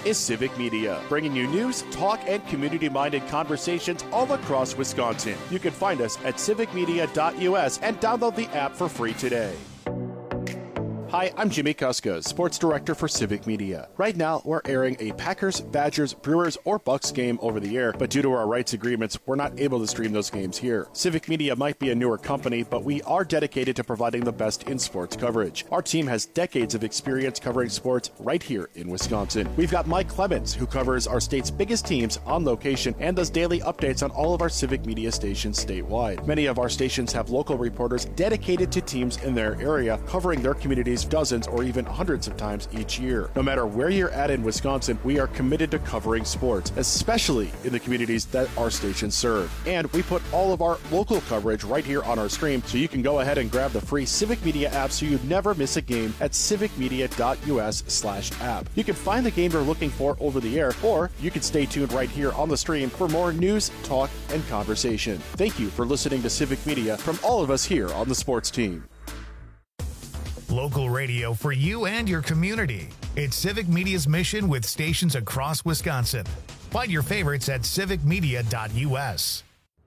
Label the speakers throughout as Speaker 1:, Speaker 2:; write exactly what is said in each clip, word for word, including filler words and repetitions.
Speaker 1: is Civic Media, bringing you news, talk, and community-minded conversations all across Wisconsin. You can find us at civic media dot u s and download the app for free today. Hi, I'm Jimmy Kuska, Sports Director for Civic Media. Right now, we're airing a Packers, Badgers, Brewers, or Bucks game over the air, but due to our rights agreements, we're not able to stream those games here. Civic Media might be a newer company, but we are dedicated to providing the best in sports coverage. Our team has decades of experience covering sports right here in Wisconsin. We've got Mike Clemens, who covers our state's biggest teams on location and does daily updates on all of our Civic Media stations statewide. Many of our stations have local reporters dedicated to teams in their area, covering their communities dozens or even hundreds of times each year. No matter where you're at in Wisconsin, we are committed to covering sports, especially in the communities that our stations serve. And we put all of our local coverage right here on our stream, so you can go ahead and grab the free Civic Media app so you never miss a game at civic media dot u s slash app. You can find the game you're looking for over the air, or you can stay tuned right here on the stream for more news, talk, and conversation. Thank you for listening to Civic Media from all of us here on the sports team.
Speaker 2: Local radio for you and your community. It's Civic Media's mission with stations across Wisconsin. Find your favorites at civic media dot u s.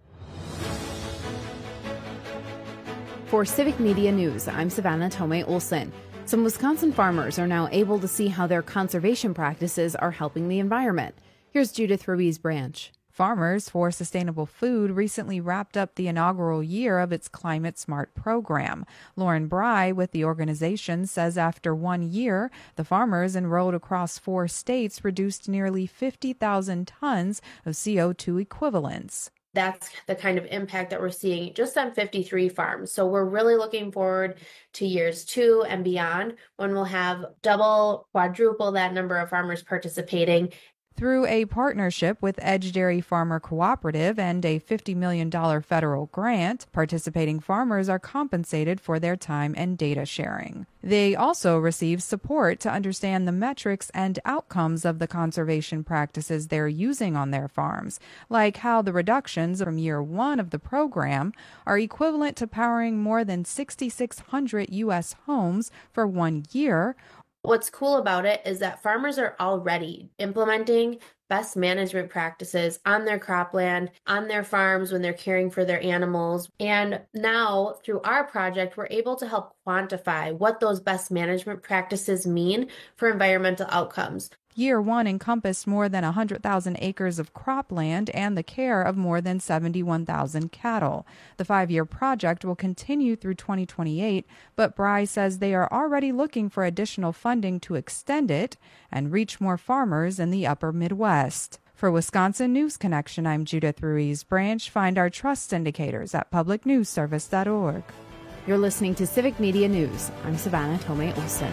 Speaker 3: For Civic Media News, I'm Savannah Tomei Olson. Some Wisconsin farmers are now able to see how their conservation practices are helping the environment. Here's Judith Ruiz Branch.
Speaker 4: Farmers for Sustainable Food recently wrapped up the inaugural year of its Climate Smart program. Lauren Bry with the organization says after one year, the farmers enrolled across four states reduced nearly fifty thousand tons of C O two equivalents.
Speaker 5: That's the kind of impact that we're seeing just on fifty-three farms. So we're really looking forward to years two and beyond, when we'll have double, quadruple that number of farmers participating.
Speaker 4: Through a partnership with Edge Dairy Farmer Cooperative and a fifty million dollars federal grant, participating farmers are compensated for their time and data sharing. They also receive support to understand the metrics and outcomes of the conservation practices they're using on their farms, like how the reductions from year one of the program are equivalent to powering more than six thousand six hundred U S homes for one year.
Speaker 5: What's cool about it is that farmers are already implementing best management practices on their cropland, on their farms when they're caring for their animals. And now, through our project, we're able to help quantify what those best management practices mean for environmental outcomes.
Speaker 4: Year one encompassed more than one hundred thousand acres of cropland and the care of more than seventy-one thousand cattle. The five-year project will continue through twenty twenty-eight, but Bry says they are already looking for additional funding to extend it and reach more farmers in the upper Midwest. For Wisconsin News Connection, I'm Judith Ruiz Branch. Find our trust indicators at public news service dot org.
Speaker 3: You're listening to Civic Media News. I'm Savannah Tomei Olson.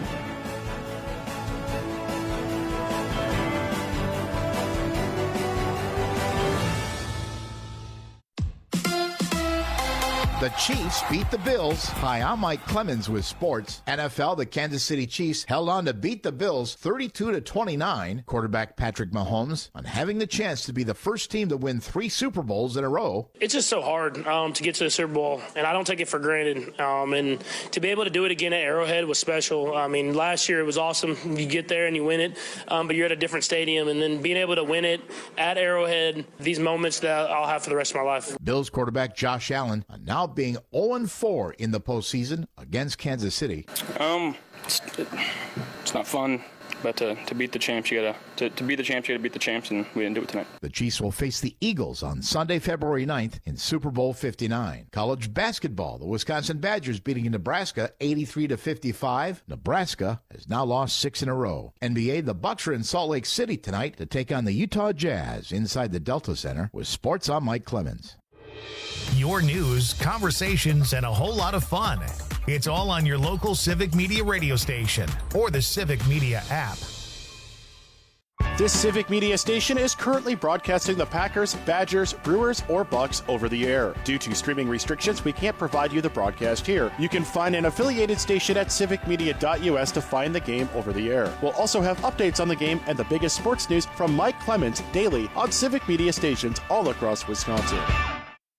Speaker 6: The Chiefs beat the Bills. Hi, I'm Mike Clemens with sports. N F L, the Kansas City Chiefs held on to beat the Bills thirty-two to twenty-nine. Quarterback Patrick Mahomes on having the chance to be the first team to win three Super Bowls in a row.
Speaker 7: It's just so hard um, to get to the Super Bowl, and I don't take it for granted. Um, and to be able to do it again at Arrowhead was special. I mean, last year it was awesome. You get there and you win it, um, but you're at a different stadium. And then being able to win it at Arrowhead, these moments that I'll have for the rest of my life.
Speaker 6: Bills quarterback Josh Allen now being oh and four in the postseason against Kansas City.
Speaker 8: Um, it's, it's not fun, but to, to beat the champs, you gotta to, to beat the champs, you gotta beat the champs, and we didn't do it tonight.
Speaker 6: The Chiefs will face the Eagles on Sunday, February ninth in Super Bowl fifty-nine. College basketball, the Wisconsin Badgers beating Nebraska eighty-three to fifty-five. Nebraska has now lost six in a row. N B A, the Bucks are in Salt Lake City tonight to take on the Utah Jazz inside the Delta Center. With sports, I'm Mike Clemens.
Speaker 2: Your news, conversations, and a whole lot of fun. It's all on your local Civic Media radio station or the Civic Media app.
Speaker 1: This Civic Media station is currently broadcasting the Packers, Badgers, Brewers, or Bucks over the air. Due to streaming restrictions, we can't provide you the broadcast here. You can find an affiliated station at civic media dot u s to find the game over the air. We'll also have updates on the game and the biggest sports news from Mike Clemens daily on Civic Media stations all across Wisconsin.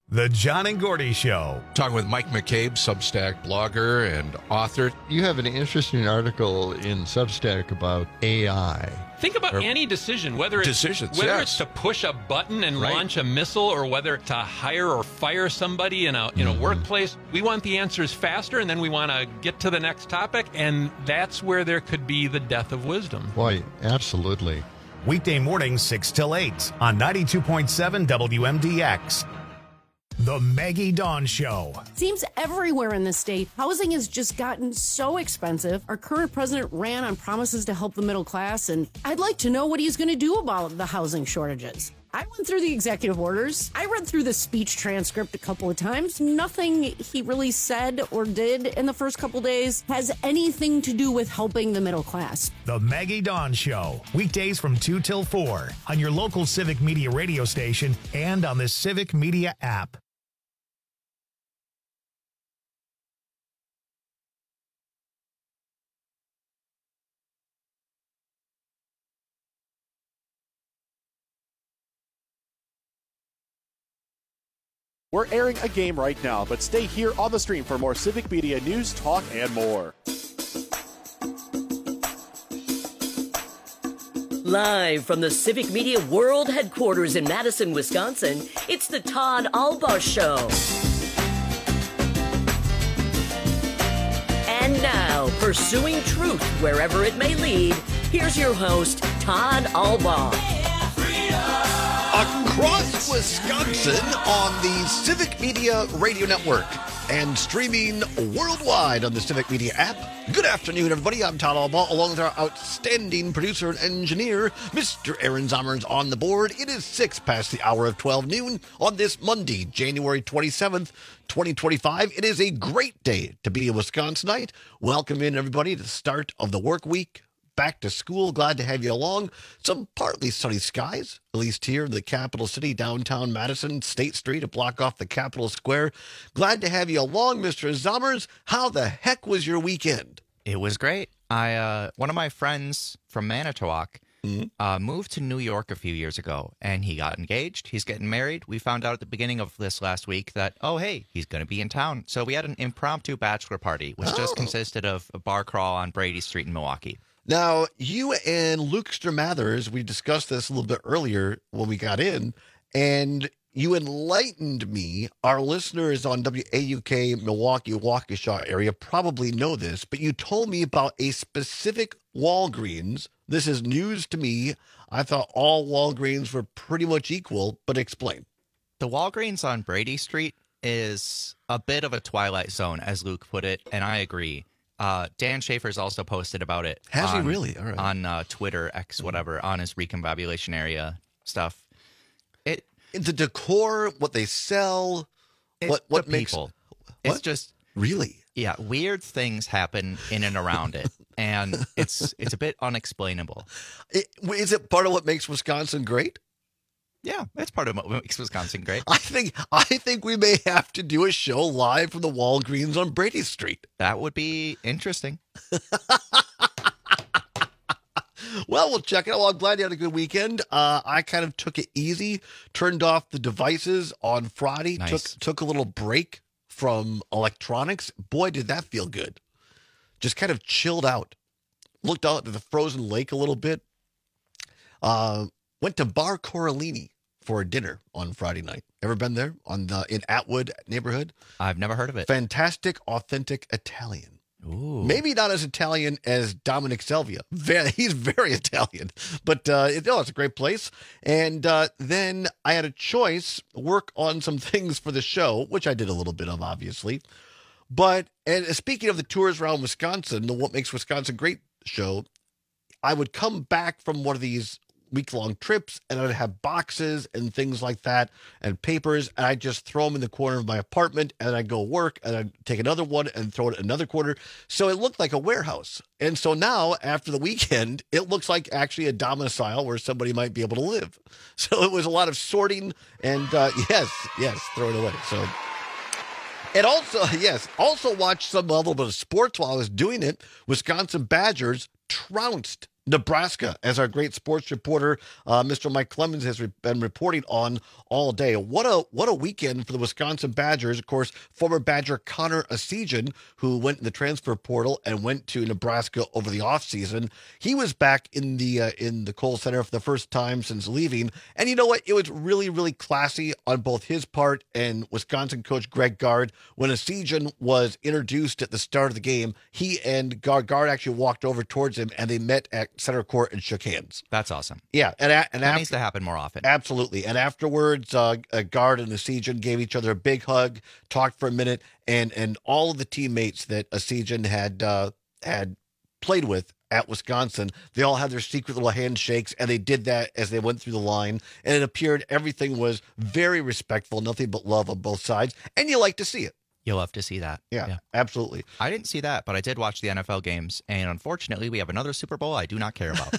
Speaker 2: The John and Gordy Show.
Speaker 9: Talking with Mike McCabe, Substack blogger and author.
Speaker 10: You have an interesting article in Substack about A I.
Speaker 11: Think about
Speaker 9: Or
Speaker 11: any decision, whether it's
Speaker 9: decisions,
Speaker 11: whether
Speaker 9: yes.
Speaker 11: it's to push a button and
Speaker 9: Right.
Speaker 11: launch a missile, or whether to hire or fire somebody in a in a
Speaker 10: Mm-hmm.
Speaker 11: workplace. We want the answers faster, and then we want to get to the next topic, and that's where there could be the death of wisdom.
Speaker 10: Boy, absolutely.
Speaker 2: Weekday mornings six till eight on ninety-two point seven W M D X. The Maggie Dawn Show.
Speaker 12: Seems everywhere in the state, housing has just gotten so expensive. Our current president ran on promises to help the middle class, and I'd like to know what he's going to do about the housing shortages. I went through the executive orders. I read through the speech transcript a couple of times. Nothing he really said or did in the first couple days has anything to do with helping the middle class.
Speaker 2: The Maggie Dawn Show. Weekdays from two till four on your local Civic Media radio station and on the Civic Media app.
Speaker 1: We're airing a game right now, but stay here on the stream for more Civic Media news, talk, and more.
Speaker 13: Live from the Civic Media World Headquarters in Madison, Wisconsin, it's the Todd Albaugh Show. And now, pursuing truth wherever it may lead, here's your host, Todd Albaugh.
Speaker 9: Across Wisconsin on the Civic Media Radio Network and streaming worldwide on the Civic Media app. Good afternoon, everybody. I'm Todd Albaugh, along with our outstanding producer and engineer, Mister Aaron Zommers, on the board. It is six past the hour of twelve noon on this Monday, January twenty-seventh, twenty twenty-five. It is a great day to be a Wisconsinite. Welcome in, everybody, to the start of the work week. Back to school. Glad to have you along. Some partly sunny skies, at least here in the capital city, downtown Madison, State Street, a block off the Capitol Square. Glad to have you along, Mister Zommers. How the heck was your weekend?
Speaker 14: It was great. I uh, one of my friends from Manitowoc mm-hmm. uh, moved to New York a few years ago, and he got engaged. He's getting married. We found out at the beginning of this last week that, oh, hey, he's going to be in town. So we had an impromptu bachelor party, which oh. just consisted of a bar crawl on Brady Street in Milwaukee.
Speaker 9: Now, you and Luke Mathers, we discussed this a little bit earlier when we got in, and you enlightened me. Our listeners on W A U K, Milwaukee, Waukesha area probably know this, but you told me about a specific Walgreens. This is news to me. I thought all Walgreens were pretty much equal, but explain.
Speaker 14: The Walgreens on Brady Street is a bit of a twilight zone, as Luke put it, and I agree. Uh, Dan Schaefer's also posted about it.
Speaker 9: Has
Speaker 14: on,
Speaker 9: he really? All right.
Speaker 14: On uh, Twitter, X, whatever, on his Recombobulation area stuff. It
Speaker 9: the decor, what they sell,
Speaker 14: it,
Speaker 9: what what
Speaker 14: the
Speaker 9: makes
Speaker 14: people.
Speaker 9: What?
Speaker 14: It's just
Speaker 9: really,
Speaker 14: yeah, weird things happen in and around it, and it's it's a bit unexplainable.
Speaker 9: It, is it part of what makes Wisconsin great?
Speaker 14: Yeah, it's part of what makes Wisconsin great.
Speaker 9: I think I think we may have to do a show live from the Walgreens on Brady Street.
Speaker 14: That would be interesting.
Speaker 9: Well, we'll check it out. Well, I'm glad you had a good weekend. Uh, I kind of took it easy, turned off the devices on Friday,
Speaker 14: nice.
Speaker 9: took took a little break from electronics. Boy, did that feel good. Just kind of chilled out. Looked out at the frozen lake a little bit. Uh, went to Bar Corallini for a dinner on Friday night. Ever been there on the in Atwood neighborhood?
Speaker 14: I've never heard of it.
Speaker 9: Fantastic, authentic Italian.
Speaker 14: Ooh.
Speaker 9: Maybe not as Italian as Dominic Selvia. Very, he's very Italian, but uh, it, oh, it's a great place. And uh, then I had a choice, work on some things for the show, which I did a little bit of, obviously. But and speaking of the tours around Wisconsin, the What Makes Wisconsin Great show, I would come back from one of these week-long trips, and I'd have boxes and things like that and papers, and I'd just throw them in the corner of my apartment, and I'd go work, and I'd take another one and throw it in another corner. So it looked like a warehouse. And so now, after the weekend, it looks like actually a domicile where somebody might be able to live. So it was a lot of sorting, and uh, yes, yes, throw it away. So, and also, yes, also watched some a little bit of sports while I was doing it. Wisconsin Badgers trounced Nebraska, as our great sports reporter, uh, Mister Mike Clemens, has re- been reporting on all day. What a what a weekend for the Wisconsin Badgers. Of course, former Badger Connor Essegian, who went in the transfer portal and went to Nebraska over the offseason. He was back in the uh, in the Kohl Center for the first time since leaving. And you know what? It was really, really classy on both his part and Wisconsin coach Greg Gard. When Essegian was introduced at the start of the game, he and Gard, Gard actually walked over towards him, and they met at center court and shook hands.
Speaker 14: That's awesome.
Speaker 9: Yeah, and a, and
Speaker 14: that
Speaker 9: after,
Speaker 14: needs to happen more often.
Speaker 9: Absolutely. And afterwards, uh, uh, Gard and Essegian gave each other a big hug, talked for a minute, and and all of the teammates that Essegian had uh, had played with at Wisconsin, they all had their secret little handshakes, and they did that as they went through the line. And it appeared everything was very respectful, nothing but love on both sides, and you like to see it.
Speaker 14: You'll love to see that.
Speaker 9: Yeah, yeah, absolutely.
Speaker 14: I didn't see that, but I did watch the N F L games, and unfortunately, we have another Super Bowl I do not care about.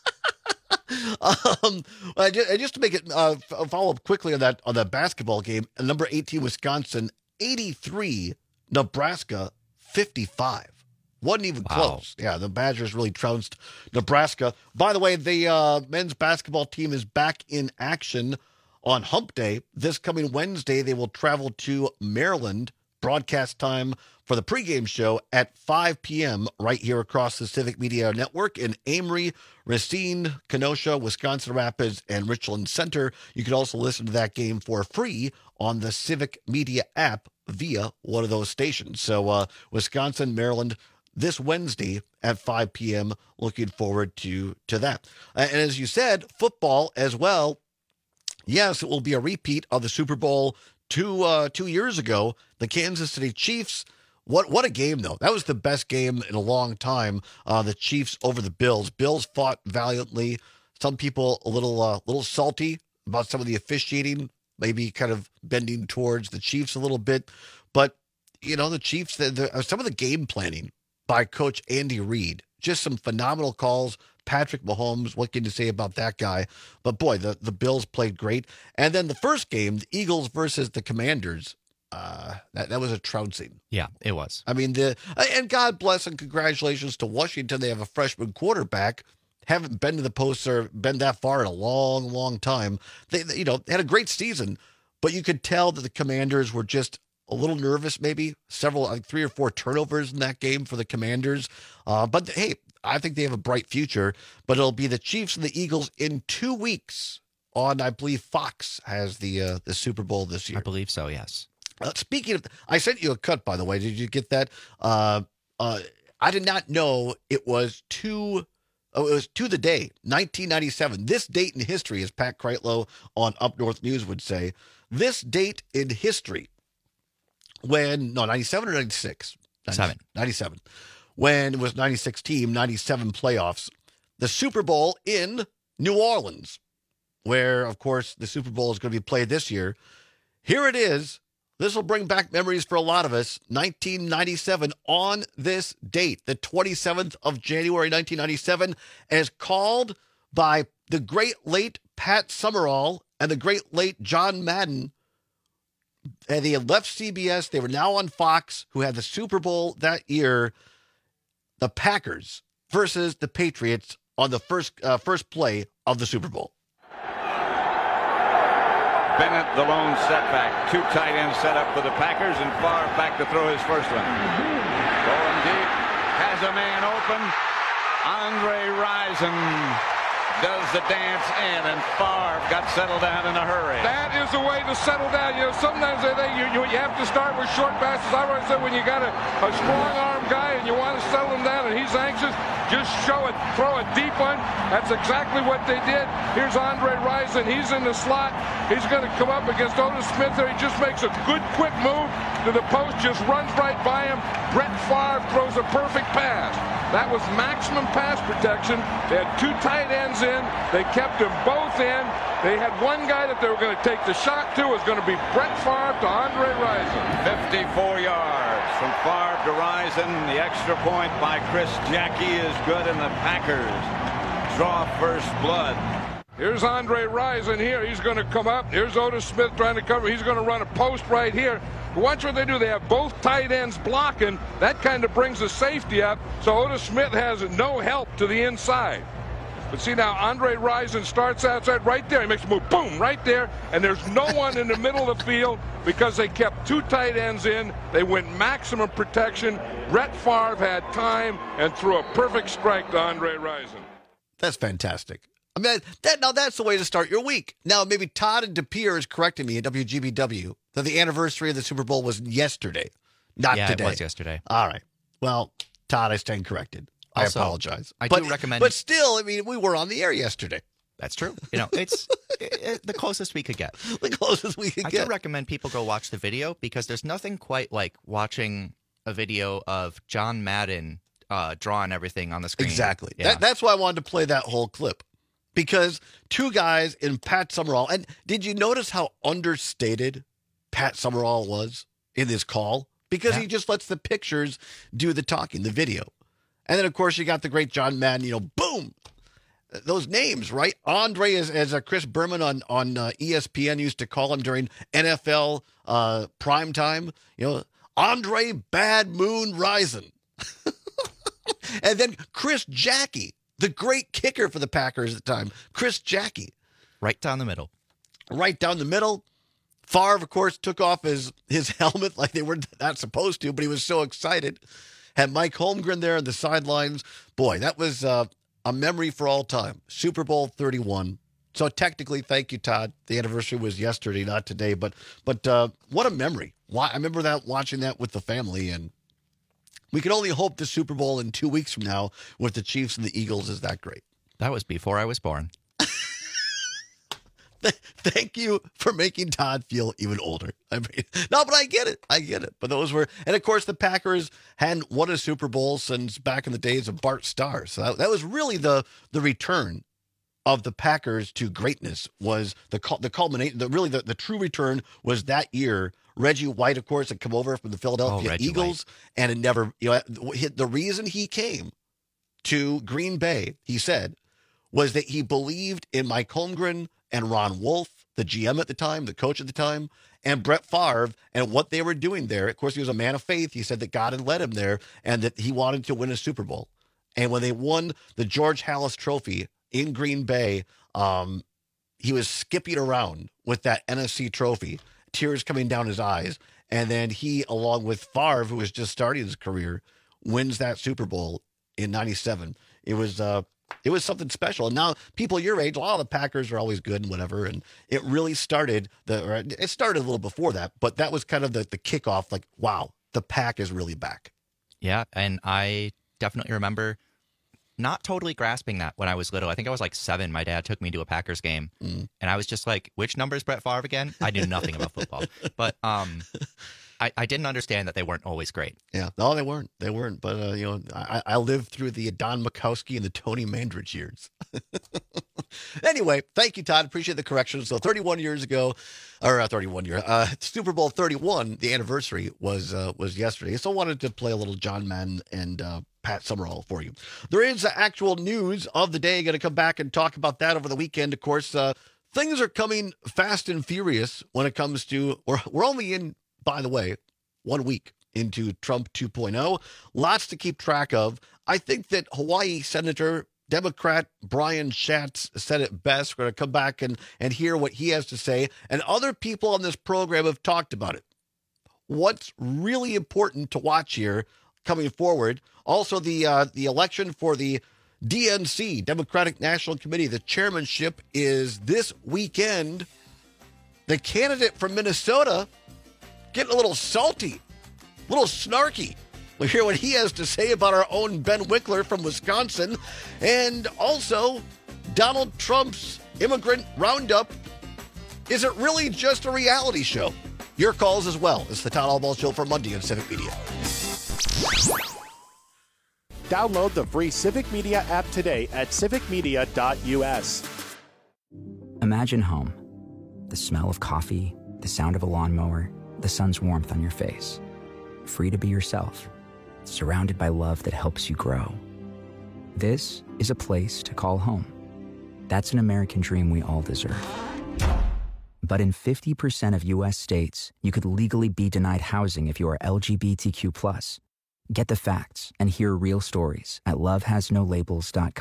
Speaker 9: um, I just, just to make it uh, follow up quickly on that on that basketball game, number eighteen Wisconsin eighty-three, Nebraska fifty-five. Wasn't even
Speaker 14: wow.
Speaker 9: close. Yeah, the Badgers really trounced Nebraska. By the way, the uh, men's basketball team is back in action on Hump Day. This coming Wednesday, they will travel to Maryland. Broadcast time for the pregame show at five p.m. right here across the Civic Media Network in Amory, Racine, Kenosha, Wisconsin Rapids, and Richland Center. You can also listen to that game for free on the Civic Media app via one of those stations. So uh, Wisconsin, Maryland, this Wednesday at five p.m. Looking forward to, to that. And as you said, football as well. Yes, it will be a repeat of the Super Bowl two uh, two years ago. The Kansas City Chiefs. What what a game, though. That was the best game in a long time. Uh, the Chiefs over the Bills. Bills fought valiantly. Some people a little uh, little salty about some of the officiating, maybe kind of bending towards the Chiefs a little bit. But, you know, the Chiefs, the, the, some of the game planning by Coach Andy Reid, just some phenomenal calls. Patrick Mahomes, what can you say about that guy? But boy, the, the Bills played great. And then the first game, the Eagles versus the Commanders, uh, that, that was a trouncing.
Speaker 14: Yeah, it was.
Speaker 9: I mean, the and God bless and congratulations to Washington. They have a freshman quarterback. Haven't been to the post or been that far in a long, long time. They, they, you know, they had a great season, but you could tell that the Commanders were just a little nervous, maybe. Several, like three or four turnovers in that game for the Commanders. Uh, but hey, I think they have a bright future, but it'll be the Chiefs and the Eagles in two weeks on, I believe, Fox has the uh, the Super Bowl this year.
Speaker 14: I believe so, yes.
Speaker 9: Uh, speaking of, I sent you a cut, by the way. Did you get that? Uh, uh, I did not know it was to, oh, it was to the day, nineteen ninety-seven. This date in history, as Pat Kreitlow on Up North News would say, this date in history, when, no, ninety-seven or ninety-six?
Speaker 14: Seven.
Speaker 9: ninety-seven. When it was ninety-six team, ninety-seven playoffs, the Super Bowl in New Orleans, where, of course, the Super Bowl is going to be played this year. Here it is. This will bring back memories for a lot of us. nineteen ninety-seven, on this date, the twenty-seventh of January, nineteen ninety-seven, as called by the great late Pat Summerall and the great late John Madden. And they had left C B S. They were now on Fox, who had the Super Bowl that year. The Packers versus the Patriots on the first uh, first play of the Super Bowl.
Speaker 15: Bennett, the lone setback. Two tight ends set up for the Packers, and Favre back to throw his first one. Going deep, has a man open. Andre Rison does the dance in, and Favre got settled down in a hurry.
Speaker 16: That is the way to settle down. You know, sometimes they think you, you, you have to start with short passes. I've always said when you got a, a strong arm guy and you want to settle him down and he's anxious, just show it, throw a deep one. That's exactly what they did. Here's Andre Rison. He's in the slot. He's going to come up against Otis Smith there. He just makes a good, quick move to the post, just runs right by him. Brett Favre throws a perfect pass. That was maximum pass protection. They had two tight ends in. They kept them both in. They had one guy that they were going to take the shot to. It was going to be Brett Favre to Andre Rison.
Speaker 15: fifty-four yards from Favre to Rison. The extra point by Chris Jackie is good, and the Packers draw first blood.
Speaker 16: Here's Andre Rison here. He's going to come up. Here's Otis Smith trying to cover. He's going to run a post right here. Watch what they do. They have both tight ends blocking. That kind of brings the safety up, so Otis Smith has no help to the inside. But see now, Andre Rison starts outside right there. He makes a move, boom, right there. And there's no one in the middle of the field because they kept two tight ends in. They went maximum protection. Brett Favre had time and threw a perfect strike to Andre Rison.
Speaker 9: That's fantastic. I mean, that now that's the way to start your week. Now, maybe Todd and DePere is correcting me at W G B W that the anniversary of the Super Bowl was yesterday, not
Speaker 14: yeah,
Speaker 9: today.
Speaker 14: Yeah, it was yesterday.
Speaker 9: All right. Well, Todd, I stand corrected.
Speaker 14: Also,
Speaker 9: I apologize.
Speaker 14: I
Speaker 9: but,
Speaker 14: do recommend...
Speaker 9: But still, I mean, we were on the air yesterday.
Speaker 14: That's true. You know, it's it, it, the closest we could get.
Speaker 9: The closest we could
Speaker 14: I
Speaker 9: get.
Speaker 14: do recommend people go watch the video because there's nothing quite like watching a video of John Madden uh, drawing everything on the screen.
Speaker 9: Exactly.
Speaker 14: Yeah.
Speaker 9: That, that's why I wanted to play that whole clip. Because two guys in Pat Summerall, and did you notice how understated Pat Summerall was in this call? Because
Speaker 14: yeah.
Speaker 9: he just lets the pictures do the talking, the video. And then, of course, you got the great John Madden, you know, boom. Those names, right? Andre, as, as uh, Chris Berman on, on uh, E S P N used to call him during N F L uh, primetime, you know, Andre Bad Moon Rison. And then Chris Jackie, the great kicker for the Packers at the time, Chris Jackie.
Speaker 14: Right down the middle.
Speaker 9: Right down the middle. Favre, of course, took off his, his helmet like they were not supposed to, but he was so excited. Had Mike Holmgren there on the sidelines. Boy, that was uh, a memory for all time. Super Bowl thirty-one. So technically, thank you, Todd. The anniversary was yesterday, not today. But but uh, what a memory. Why, I remember that watching that with the family, and we can only hope the Super Bowl in two weeks from now with the Chiefs and the Eagles is that great.
Speaker 14: That was before I was born.
Speaker 9: Thank you for making Todd feel even older. I mean, no, but I get it. I get it. But those were, and of course, the Packers hadn't won a Super Bowl since back in the days of Bart Starr. So that, that was really the the return of the Packers to greatness. Was the the culmination. The really the, the true return was that year. Reggie White, of course, had come over from the Philadelphia
Speaker 14: oh,
Speaker 9: Eagles,
Speaker 14: White.
Speaker 9: and it never. You know, the reason he came to Green Bay, he said, was that he believed in Mike Holmgren and Ron Wolf, the G M at the time, the coach at the time, and Brett Favre, and what they were doing there. Of course, he was a man of faith. He said that God had led him there and that he wanted to win a Super Bowl. And when they won the George Halas Trophy in Green Bay, um, he was skipping around with that N F C trophy, tears coming down his eyes. And then he, along with Favre, who was just starting his career, wins that Super Bowl in ninety-seven. It was... Uh, It was something special. And now people your age, a lot of the Packers are always good and whatever. And it really started, the. Or it started a little before that, but that was kind of the, the kickoff, like, wow, the Pack is really back.
Speaker 14: Yeah, and I definitely remember not totally grasping that when I was little. I think I was like seven. My dad took me to a Packers game, mm. and I was just like, which number is Brett Favre again? I knew nothing about football. But um, I, I didn't understand that they weren't always great.
Speaker 9: Yeah, no, they weren't. They weren't. But, uh, you know, I, I lived through the Don Makowski and the Tony Mandrich years. Anyway, thank you, Todd. Appreciate the correction. So thirty-one years ago, or uh, thirty-one years, uh, Super Bowl thirty-one, the anniversary was uh, was yesterday. So I wanted to play a little John Madden and uh, Pat Summerall for you. There is actual news of the day. Going to come back and talk about that over the weekend. Of course, uh, things are coming fast and furious when it comes to, we're, we're only in, by the way, one week into Trump two point oh. Lots to keep track of. I think that Hawaii Senator Democrat Brian Schatz said it best. We're going to come back and, and hear what he has to say. And other people on this program have talked about it. What's really important to watch here coming forward. Also, the uh, the election for the D N C, Democratic National Committee, the chairmanship is this weekend. The candidate from Minnesota getting a little salty, a little snarky. We'll hear what he has to say about our own Ben Winkler from Wisconsin. And also, Donald Trump's immigrant roundup. Is it really just a reality show? Your calls as well. It's the Todd Albaugh Show for Monday on Civic Media.
Speaker 1: Download the free Civic Media app today at civic media dot u s.
Speaker 17: Imagine home. The smell of coffee, the sound of a lawnmower, the sun's warmth on your face. Free to be yourself. Surrounded by love that helps you grow. This is a place to call home. That's an American dream we all deserve. But in fifty percent of U S states, you could legally be denied housing if you are L G B T Q plus. Get the facts and hear real stories at love has no labels dot com.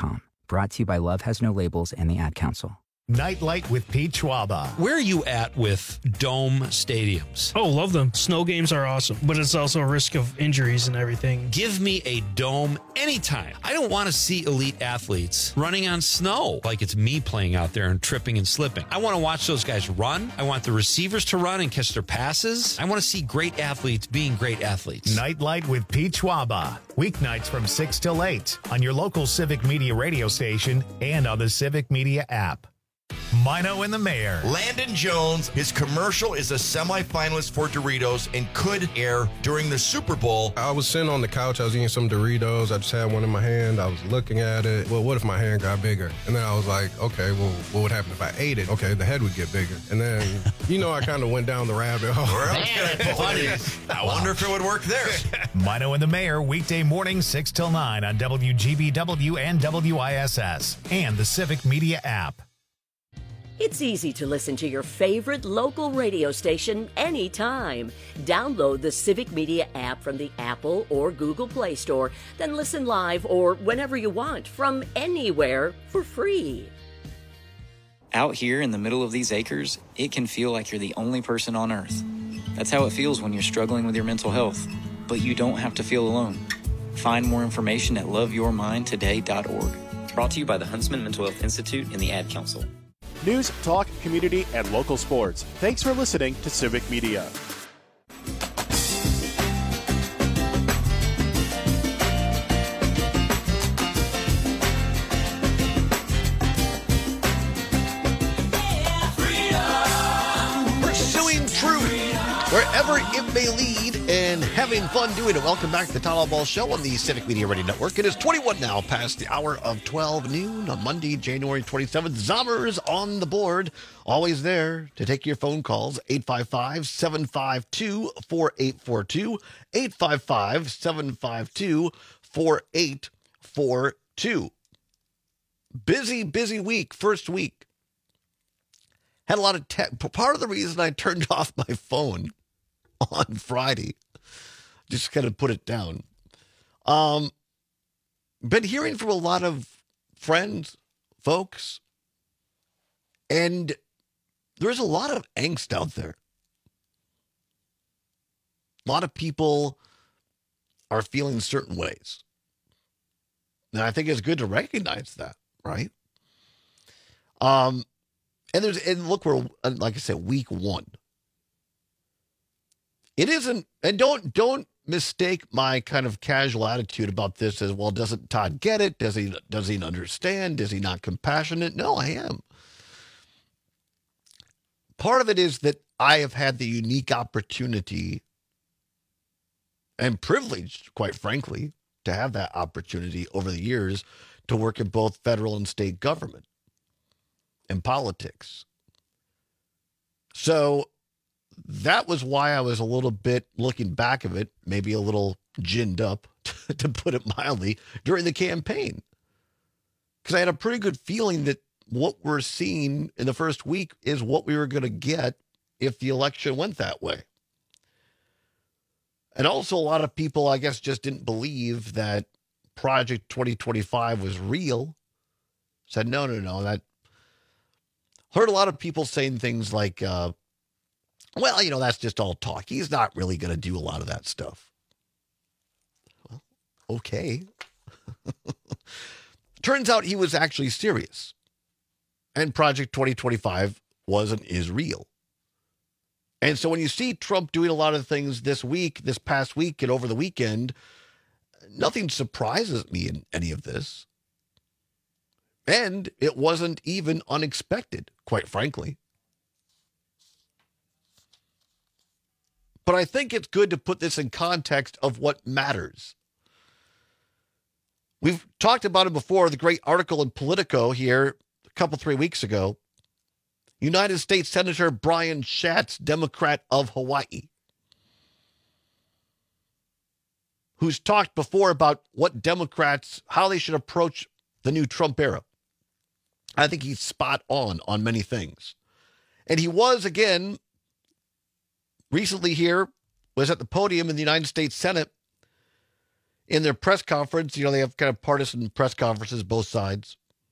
Speaker 17: Brought to you by Love Has No Labels and the Ad Council.
Speaker 2: Nightlight with Pete Schwaba.
Speaker 18: Where are you at with dome stadiums?
Speaker 19: Oh, love them. Snow games are awesome, but it's also a risk of injuries and everything.
Speaker 18: Give me a dome anytime. I don't want to see elite athletes running on snow like it's me playing out there and tripping and slipping. I want to watch those guys run. I want the receivers to run and catch their passes. I want to see great athletes being great athletes.
Speaker 2: Nightlight with Pete Schwaba. Weeknights from six till eight on your local Civic Media radio station and on the Civic Media app. Mino and the Mayor.
Speaker 20: Landon Jones, his commercial is a semifinalist for Doritos and could air during the Super Bowl.
Speaker 21: I was sitting on the couch, I was eating some Doritos, I just had one in my hand, I was looking at it. Well, what if my hand got bigger? And then I was like, okay, well, what would happen if I ate it? Okay, the head would get bigger. And then, you know, I kind of went down the rabbit hole.
Speaker 20: I wonder if it would work there.
Speaker 2: Mino and the Mayor, weekday morning, six till nine on W G B W and W I S S and the Civic Media app.
Speaker 13: It's easy to listen to your favorite local radio station anytime. Download the Civic Media app from the Apple or Google Play Store, then listen live or whenever you want from anywhere for free.
Speaker 22: Out here in the middle of these acres, it can feel like you're the only person on Earth. That's how it feels when you're struggling with your mental health. But you don't have to feel alone. Find more information at love your mind today dot org. Brought to you by the Huntsman Mental Health Institute and the Ad Council.
Speaker 1: News, talk, community, and local sports. Thanks for listening to Civic Media.
Speaker 9: Pursuing truth wherever it may lead and having fun doing it. Welcome back to the Town Hall Show on the Civic Media Radio Network. It is twenty-one now past the hour of twelve noon on Monday, January twenty-seventh. Zommers on the board, always there to take your phone calls. eight five five, seven five two, four eight four two, eight five five, seven five two, four eight four two. Busy, busy week, first week. Had a lot of tech. Part of the reason I turned off my phone on Friday, just kind of put it down. Um, been hearing from a lot of friends, folks, and there's a lot of angst out there. A lot of people are feeling certain ways. And I think it's good to recognize that, right? Um, and there's, and look, we're, like I said, week one. It isn't, and don't don't mistake my kind of casual attitude about this as, well, doesn't Todd get it? Does he does he understand? Is he not compassionate? No, I am. Part of it is that I have had the unique opportunity and privileged, quite frankly, to have that opportunity over the years to work in both federal and state government and politics. So that was why I was a little bit, looking back of it, maybe a little ginned up, to put it mildly, during the campaign. Because I had a pretty good feeling that what we're seeing in the first week is what we were going to get if the election went that way. And also a lot of people, I guess, just didn't believe that Project twenty twenty-five was real. Said, no, no, no. That heard a lot of people saying things like, uh, well, you know, that's just all talk. He's not really going to do a lot of that stuff. Well, okay. Turns out he was actually serious. And Project twenty twenty-five wasn't is real. And so when you see Trump doing a lot of things this week, this past week, and over the weekend, nothing surprises me in any of this. And it wasn't even unexpected, quite frankly. But I think it's good to put this in context of what matters. We've talked about it before, the great article in Politico here a couple, three weeks ago. United States Senator Brian Schatz, Democrat of Hawaii, who's talked before about what Democrats, how they should approach the new Trump era. I think he's spot on on many things. And he was, again, recently here, was at the podium in the United States Senate in their press conference. You know, they have kind of partisan press conferences, both sides.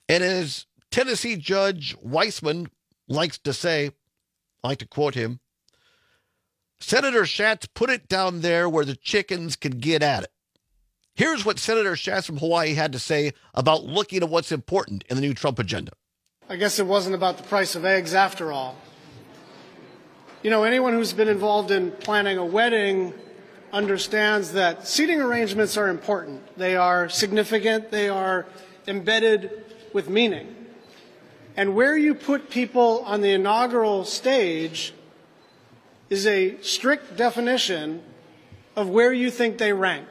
Speaker 9: And as Tennessee Judge Weissman likes to say, I like to quote him, Senator Schatz put it down there where the chickens could get at it. Here's what Senator Schatz from Hawaii had to say about looking at what's important in the new Trump agenda.
Speaker 4: I guess it wasn't about the price of eggs after all. You know, anyone who's been involved in planning a wedding understands that seating arrangements are important. They are significant. They are embedded with meaning. And where you put people on the inaugural stage is a strict definition of where you think they rank.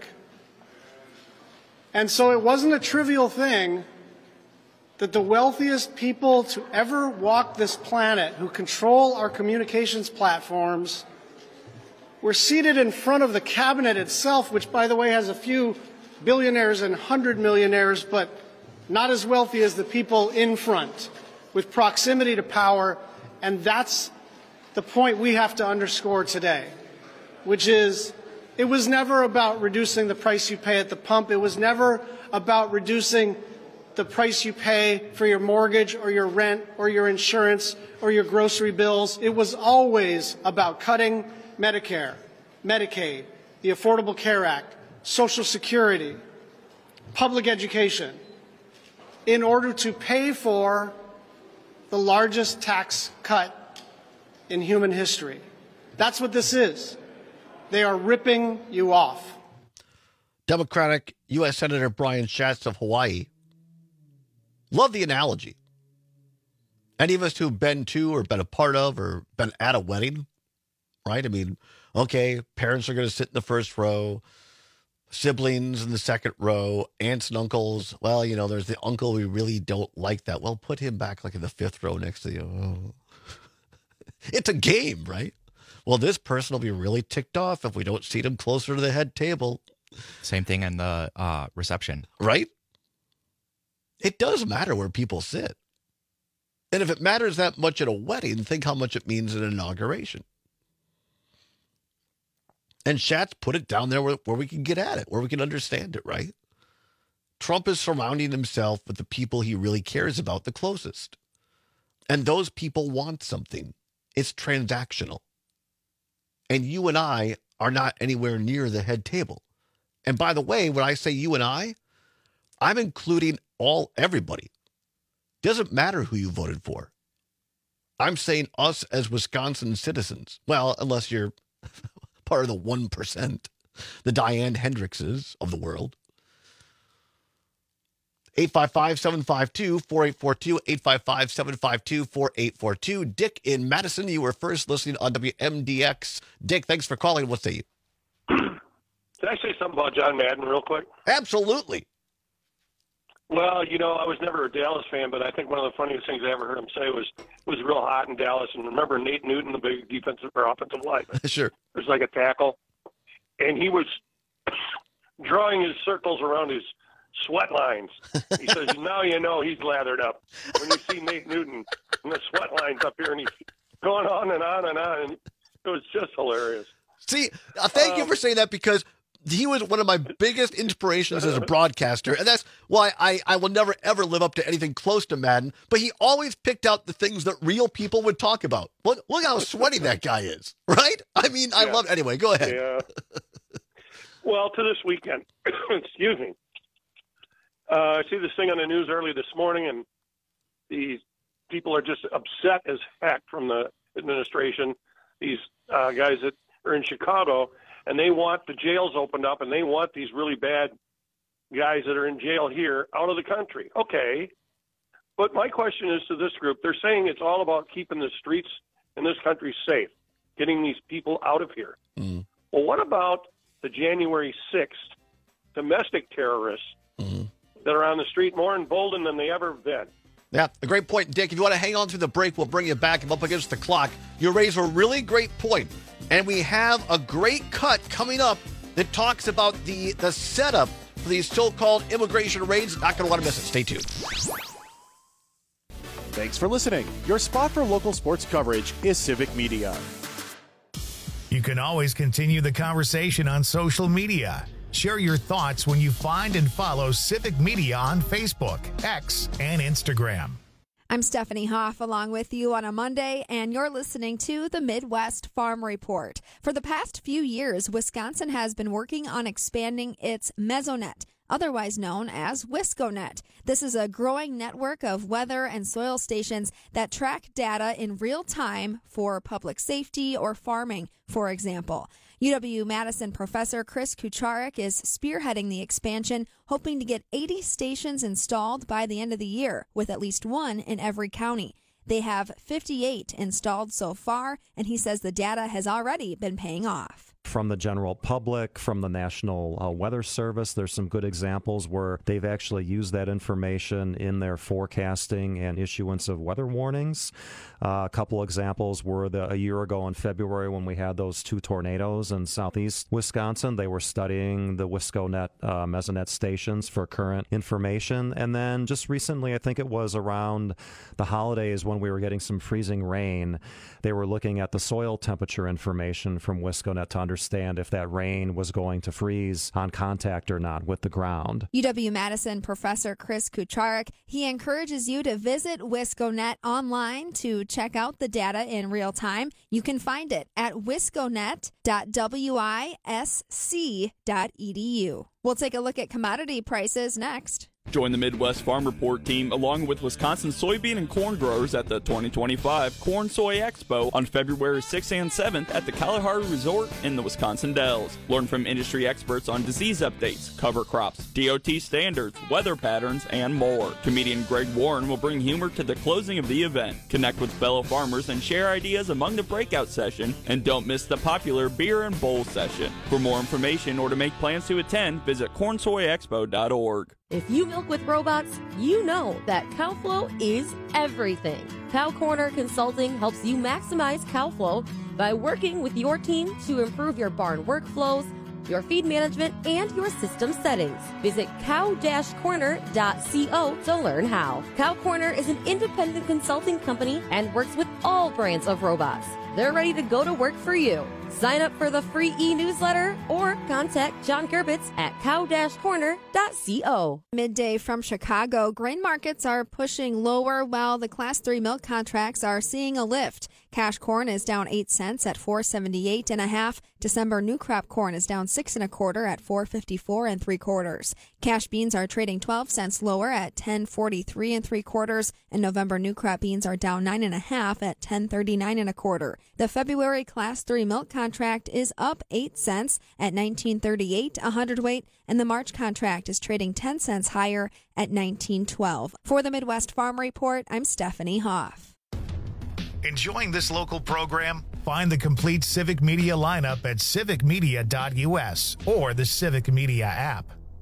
Speaker 4: And so it wasn't a trivial thing that the wealthiest people to ever walk this planet, who control our communications platforms, were seated in front of the cabinet itself, which, by the way, has a few billionaires and hundred millionaires, but not as wealthy as the people in front, with proximity to power. And that's the point we have to underscore today, which is it was never about reducing the price you pay at the pump. It was never about reducing the price you pay for your mortgage or your rent or your insurance or your grocery bills. It was always about cutting Medicare, Medicaid, the Affordable Care Act, Social Security, public education, in order to pay for the largest tax cut in human history. That's what this is. They are ripping you off.
Speaker 9: Democratic U S Senator Brian Schatz of Hawaii. Love the analogy. Any of us who've been to or been a part of or been at a wedding, right? I mean, okay, parents are going to sit in the first row, siblings in the second row, aunts and uncles. Well, you know, there's the uncle we really don't like that. Well, put him back like in the fifth row next to you. Oh. It's a game, right? Well, this person will be really ticked off if we don't seat him closer to the head table.
Speaker 14: Same thing in the uh, reception.
Speaker 9: Right? It does matter where people sit. And if it matters that much at a wedding, think how much it means at an inauguration. And Schatz put it down there where, where we can get at it, where we can understand it, right? Trump is surrounding himself with the people he really cares about the closest. And those people want something. It's transactional. And you and I are not anywhere near the head table. And by the way, when I say you and I, I'm including all everybody. Doesn't matter who you voted for. I'm saying us as Wisconsin citizens. Well, unless you're part of the one percent, the Diane Hendrickses of the world. eight five five, seven five two, four eight four two, eight five five, seven five two, four eight four two. Dick in Madison, you were first listening on W M D X. Dick, thanks for calling. What say you?
Speaker 5: Can I say something about John Madden real quick?
Speaker 9: Absolutely.
Speaker 5: Well, you know, I was never a Dallas fan, but I think one of the funniest things I ever heard him say was it was real hot in Dallas. And remember Nate Newton, the big defensive or offensive lineman?
Speaker 9: Sure.
Speaker 5: It was like a tackle. And he was drawing his circles around his sweat lines. He says, now you know he's lathered up. When you see Nate Newton and the sweat lines up here, and he's going on and on and on. And it was just hilarious.
Speaker 9: See, uh, thank um, you for saying that, because he was one of my biggest inspirations as a broadcaster, and that's why I, I will never, ever live up to anything close to Madden, but he always picked out the things that real people would talk about. Look, look how sweaty that guy is, right? I mean, I yeah. love it. Anyway, go ahead.
Speaker 5: Yeah. Well, to this weekend, excuse me, uh, I see this thing on the news early this morning, and these people are just upset as heck from the administration, these uh, guys that are in Chicago, and they want the jails opened up, and they want these really bad guys that are in jail here out of the country. Okay. But my question is to this group. They're saying it's all about keeping the streets in this country safe, getting these people out of here.
Speaker 9: Mm.
Speaker 5: Well, what about the January sixth domestic terrorists
Speaker 9: mm.
Speaker 5: that are on the street more emboldened than they ever been?
Speaker 9: Yeah, a great point, Dick. If you want to hang on through the break, we'll bring you back. I'm up against the clock. You raise a really great point. And we have a great cut coming up that talks about the, the setup for these so-called immigration raids. Not going to want to miss it. Stay tuned.
Speaker 1: Thanks for listening. Your spot for local sports coverage is Civic Media.
Speaker 2: You can always continue the conversation on social media. Share your thoughts when you find and follow Civic Media on Facebook, X, and Instagram.
Speaker 3: I'm Stephanie Hoff along with you on a Monday, and you're listening to the Midwest Farm Report. For the past few years, Wisconsin has been working on expanding its Mesonet, otherwise known as WiscoNet. This is a growing network of weather and soil stations that track data in real time for public safety or farming, for example. U W-Madison professor Chris Kucharik is spearheading the expansion, hoping to get eighty stations installed by the end of the year, with at least one in every county. They have fifty-eight installed so far, and he says the data has already been paying off.
Speaker 7: From the general public, from the National uh, Weather Service, there's some good examples where they've actually used that information in their forecasting and issuance of weather warnings. Uh, a couple examples were the, a year ago in February when we had those two tornadoes in southeast Wisconsin. They were studying the WiscoNet uh, Mesonet stations for current information. And then just recently, I think it was around the holidays when we were getting some freezing rain, they were looking at the soil temperature information from WiscoNet to understand if that rain was going to freeze on contact or not with the ground.
Speaker 3: U W-Madison professor Chris Kucharik, he encourages you to visit WiscoNet online to check out the data in real time. You can find it at wisconet dot wisc dot e d u. We'll take a look at commodity prices next.
Speaker 23: Join the Midwest Farm Report team along with Wisconsin soybean and corn growers at the twenty twenty-five Corn Soy Expo on February sixth and seventh at the Kalahari Resort in the Wisconsin Dells. Learn from industry experts on disease updates, cover crops, D O T standards, weather patterns, and more. Comedian Greg Warren will bring humor to the closing of the event. Connect with fellow farmers and share ideas among the breakout session, and don't miss the popular beer and bowl session. For more information or to make plans to attend, visit corn soy expo dot org.
Speaker 24: If you milk with robots, you know that CowFlow is everything. Cow Corner Consulting helps you maximize cow flow by working with your team to improve your barn workflows, your feed management, and your system settings. Visit cow dash corner dot co to learn how. Cow Corner is an independent consulting company and works with all brands of robots. They're ready to go to work for you. Sign up for the free e-newsletter or contact John Gerbitz at cow dash corner dot co.
Speaker 3: Midday from Chicago, grain markets are pushing lower while the Class three milk contracts are seeing a lift. Cash corn is down eight cents at four seventy-eight and a half. December new crop corn is down six and a quarter at four fifty-four and three quarters. Cash beans are trading twelve cents lower at ten forty-three and three quarters, and November new crop beans are down nine and a half at ten thirty-nine and a quarter. The February Class three milk contract is up eight cents at nineteen thirty-eight a hundredweight, and the March contract is trading ten cents higher at nineteen twelve. For the Midwest Farm Report, I'm Stephanie Hoff.
Speaker 2: Enjoying this local program? Find the complete Civic Media lineup at civic media dot u s or the Civic Media app.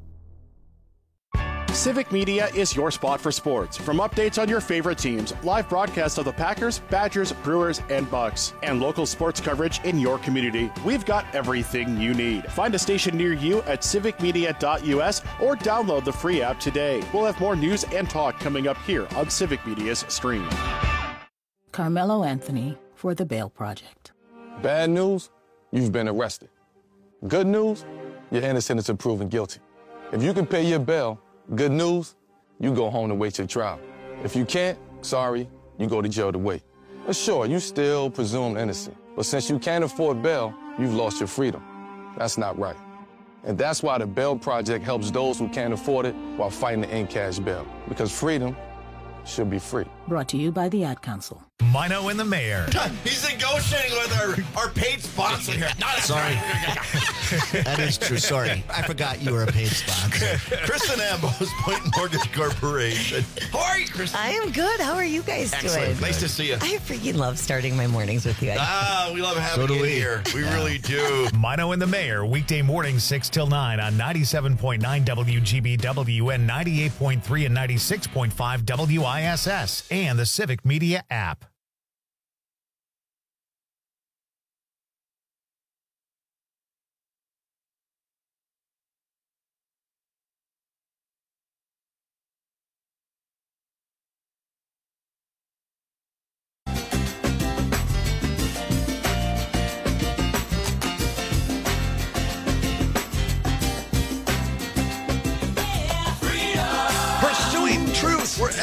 Speaker 1: Civic Media is your spot for sports. From updates on your favorite teams, live broadcasts of the Packers, Badgers, Brewers, and Bucks, and local sports coverage in your community, we've got everything you need. Find a station near you at civic media dot u s or download the free app today. We'll have more news and talk coming up here on Civic Media's stream.
Speaker 25: Carmelo Anthony for the Bail Project.
Speaker 26: Bad news, you've been arrested. Good news, you're innocent until proven guilty. If you can pay your bail, good news, you go home to wait your trial. If you can't, sorry, you go to jail to wait. But sure, you still presumed innocent. But since you can't afford bail, you've lost your freedom. That's not right. And that's why the Bail Project helps those who can't afford it while fighting to end cash bail. Because freedom should be free.
Speaker 25: Brought to you by the Ad Council.
Speaker 2: Mino and the Mayor.
Speaker 20: He's negotiating with our, our paid sponsor here.
Speaker 27: Sorry. That is true. Sorry. I forgot you were a paid sponsor.
Speaker 20: Kristen Ambos, Point Mortgage Corporation. How are you, Kristen?
Speaker 28: I am good. How are you guys
Speaker 20: Excellent.
Speaker 28: doing?
Speaker 20: Nice to see you.
Speaker 28: I freaking love starting my mornings with you.
Speaker 20: Ah, we love having
Speaker 2: So do
Speaker 20: you
Speaker 2: we.
Speaker 20: here. We
Speaker 2: Yeah.
Speaker 20: really do.
Speaker 2: Mino and the Mayor, weekday mornings six till nine on ninety-seven point nine W G B W and ninety-eight point three and ninety-six point five W I S S and the Civic Media app.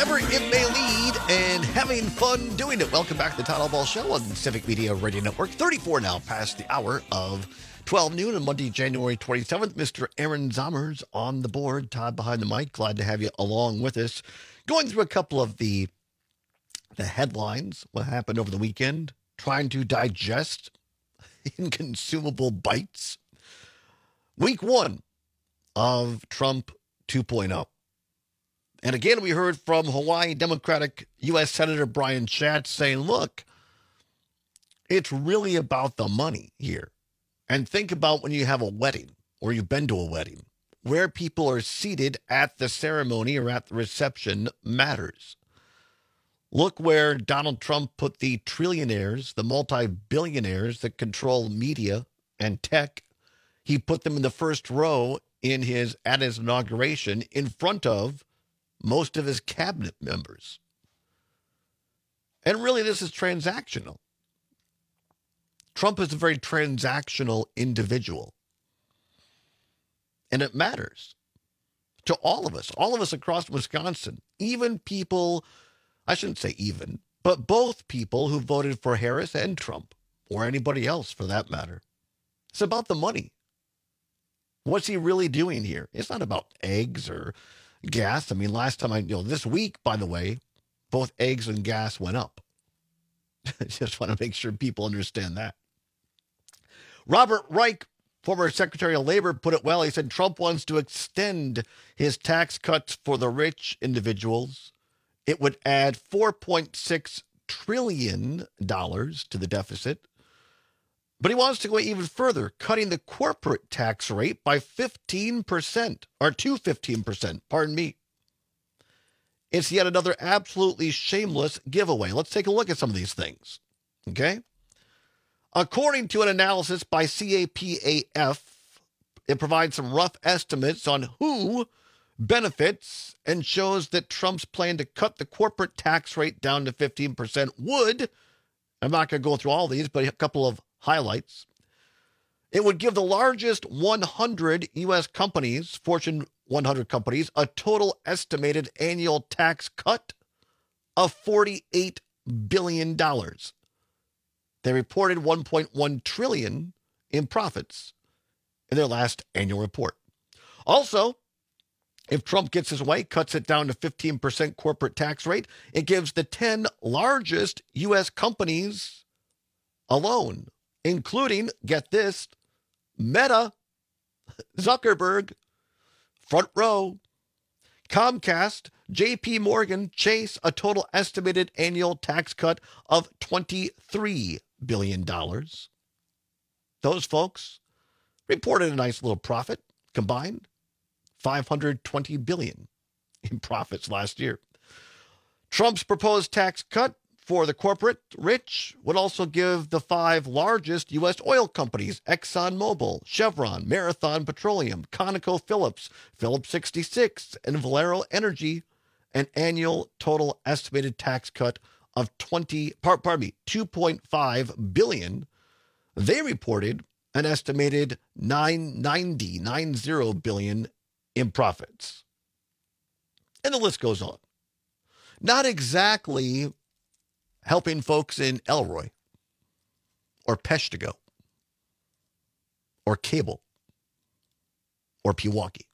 Speaker 9: wherever it may lead, and having fun doing it. Welcome back to the Todd Ball Show on Civic Media Radio Network. thirty-four now past the hour of twelve noon on Monday, January twenty-seventh. Mister Aaron Zommers on the board. Todd behind the mic. Glad to have you along with us. Going through a couple of the, the headlines, what happened over the weekend, trying to digest inconsumable bites. Week one of Trump two point oh. And again, we heard from Hawaii Democratic U S Senator Brian Schatz saying, look, it's really about the money here. And think about when you have a wedding or you've been to a wedding, where people are seated at the ceremony or at the reception matters. Look where Donald Trump put the trillionaires, the multi-billionaires that control media and tech. He put them in the first row in his at his inauguration in front of most of his cabinet members. And really, this is transactional. Trump is a very transactional individual. And it matters to all of us, all of us across Wisconsin, even people, I shouldn't say even, but both people who voted for Harris and Trump, or anybody else for that matter. It's about the money. What's he really doing here? It's not about eggs or gas. I mean, last time I, you know, this week, by the way, both eggs and gas went up. I just want to make sure people understand that. Robert Reich, former Secretary of Labor, put it well. He said Trump wants to extend his tax cuts for the rich individuals. It would add four point six trillion dollars to the deficit. But he wants to go even further, cutting the corporate tax rate by fifteen percent, or to fifteen percent, pardon me. It's yet another absolutely shameless giveaway. Let's take a look at some of these things, okay? According to an analysis by C A P A F, it provides some rough estimates on who benefits and shows that Trump's plan to cut the corporate tax rate down to fifteen percent would, I'm not going to go through all these, but a couple of highlights. It would give the largest one hundred U S companies, Fortune one hundred companies, a total estimated annual tax cut of forty-eight billion dollars. They reported one point one trillion dollars in profits in their last annual report. Also, if Trump gets his way, cuts it down to fifteen percent corporate tax rate, it gives the ten largest U S companies alone, including, get this, Meta, Zuckerberg, Front Row, Comcast, J P Morgan, Chase, a total estimated annual tax cut of twenty-three billion dollars. Those folks reported a nice little profit combined, five hundred twenty billion dollars in profits last year. Trump's proposed tax cut for the corporate rich would also give the five largest U S oil companies, ExxonMobil, Chevron, Marathon Petroleum, ConocoPhillips, Phillips sixty-six, and Valero Energy, an annual total estimated tax cut of twenty, pardon me, two point five billion dollars. They reported an estimated nine ninety, nine zero billion in profits. And the list goes on. Not exactly helping folks in Elroy or Peshtigo or Cable or Pewaukee.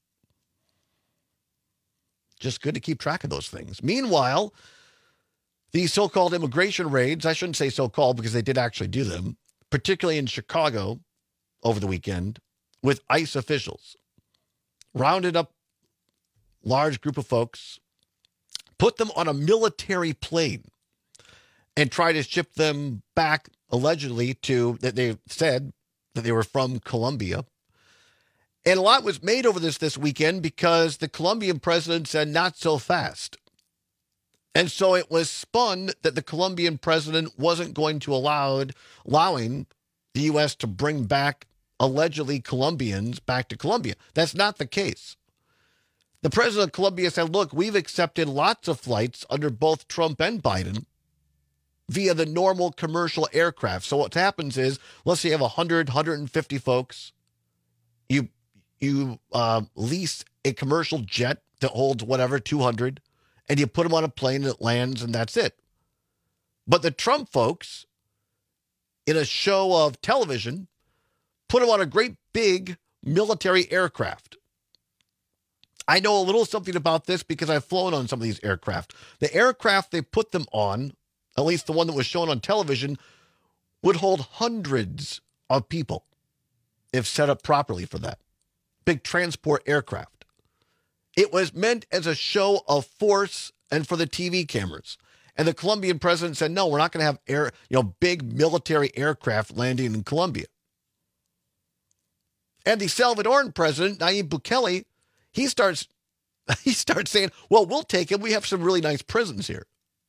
Speaker 9: Just good to keep track of those things. Meanwhile, these so-called immigration raids, I shouldn't say so-called because they did actually do them, particularly in Chicago over the weekend, with ICE officials, rounded up large group of folks, put them on a military plane, and try to ship them back, allegedly, to, that they said that they were from Colombia. And a lot was made over this this weekend because the Colombian president said not so fast. And so it was spun that the Colombian president wasn't going to allow, allowing the U S to bring back allegedly Colombians back to Colombia. That's not the case. The president of Colombia said, look, we've accepted lots of flights under both Trump and Biden via the normal commercial aircraft. So what happens is, let's say you have one hundred, one hundred fifty folks. You you uh, lease a commercial jet that holds whatever, two hundred, and you put them on a plane that lands, and that's it. But the Trump folks, in a show of television, put them on a great big military aircraft. I know a little something about this because I've flown on some of these aircraft. The aircraft they put them on, at least the one that was shown on television, would hold hundreds of people if set up properly for that. Big transport aircraft. It was meant as a show of force and for the T V cameras. And the Colombian president said, no, we're not going to have air, you know, big military aircraft landing in Colombia. And the Salvadoran president, Nayib Bukele, he starts he starts saying, well, we'll take it. We have some really nice prisons here.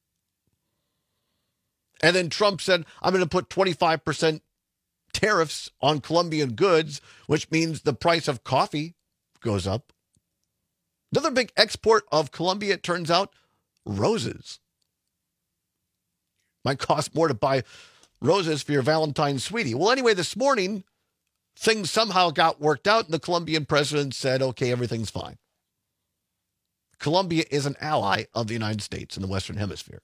Speaker 9: And then Trump said, I'm going to put twenty-five percent tariffs on Colombian goods, which means the price of coffee goes up. Another big export of Colombia, it turns out, roses. Might cost more to buy roses for your Valentine's sweetie. Well, anyway, this morning, things somehow got worked out, and the Colombian president said, okay, everything's fine. Colombia is an ally of the United States in the Western Hemisphere.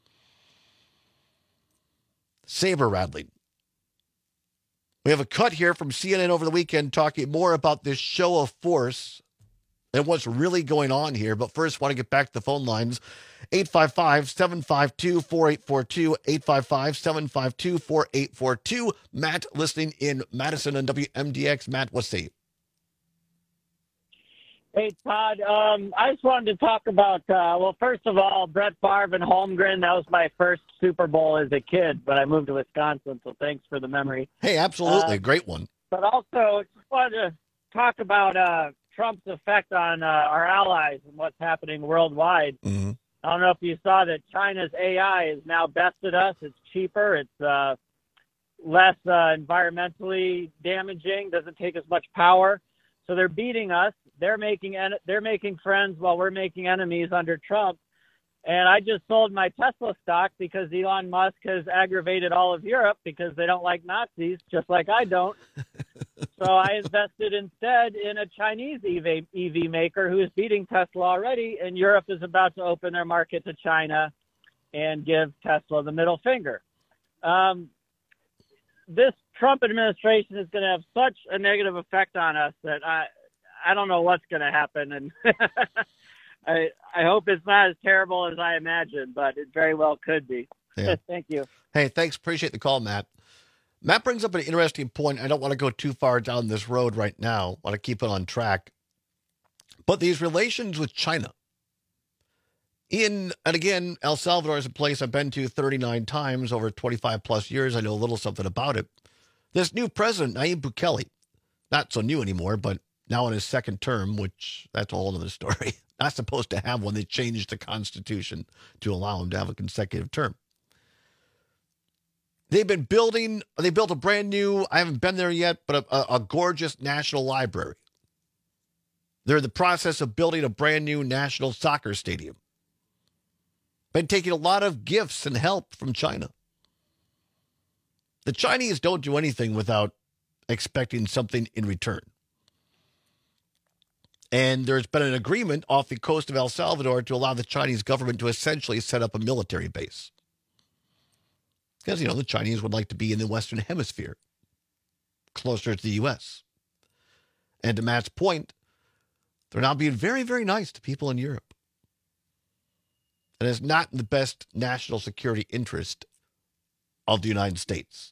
Speaker 9: Saber rattling. We have a cut here from C N N over the weekend talking more about this show of force and what's really going on here. But first, want to get back to the phone lines. eight five five, seven five two, four eight four two, eight five five, seven five two, four eight four two. Matt, listening in Madison on W M D X. Matt, what's say?
Speaker 6: Hey, Todd. Um, I just wanted to talk about, uh, well, first of all, Brett Favre and Holmgren. That was my first Super Bowl as a kid, but I moved to Wisconsin, so thanks for the memory.
Speaker 9: Hey, absolutely.
Speaker 6: Uh,
Speaker 9: Great one.
Speaker 6: But also, just wanted to talk about uh, Trump's effect on uh, our allies and what's happening worldwide.
Speaker 9: Mm-hmm.
Speaker 6: I don't know if you saw that China's A I has now bested us. It's cheaper. It's uh, less uh, environmentally damaging. Doesn't take as much power. So they're beating us. They're making en- they're making friends while we're making enemies under Trump. And I just sold my Tesla stock because Elon Musk has aggravated all of Europe because they don't like Nazis, just like I don't. So I invested instead in a Chinese E V, E V maker who is beating Tesla already, and Europe is about to open their market to China and give Tesla the middle finger. Um, this Trump administration is going to have such a negative effect on us that I I don't know what's going to happen, and I I hope it's not as terrible as I imagined, but it very well could be.
Speaker 9: Yeah.
Speaker 6: Thank you.
Speaker 9: Hey, thanks. Appreciate the call, Matt. Matt brings up an interesting point. I don't want to go too far down this road right now. I want to keep it on track. But these relations with China. In, and again, El Salvador is a place I've been to thirty-nine times over twenty-five plus years. I know a little something about it. This new president, Nayib Bukele, not so new anymore, but now in his second term, which that's a whole other story. Not supposed to have one. They changed the Constitution to allow him to have a consecutive term. They've been building, they built a brand new, I haven't been there yet, but a, a gorgeous national library. They're in the process of building a brand new national soccer stadium. Been taking a lot of gifts and help from China. The Chinese don't do anything without expecting something in return. And there's been an agreement off the coast of El Salvador to allow the Chinese government to essentially set up a military base. Because, you know, the Chinese would like to be in the Western Hemisphere, closer to the U S. And to Matt's point, they're now being very, very nice to people in Europe. And it's not in the best national security interest of the United States.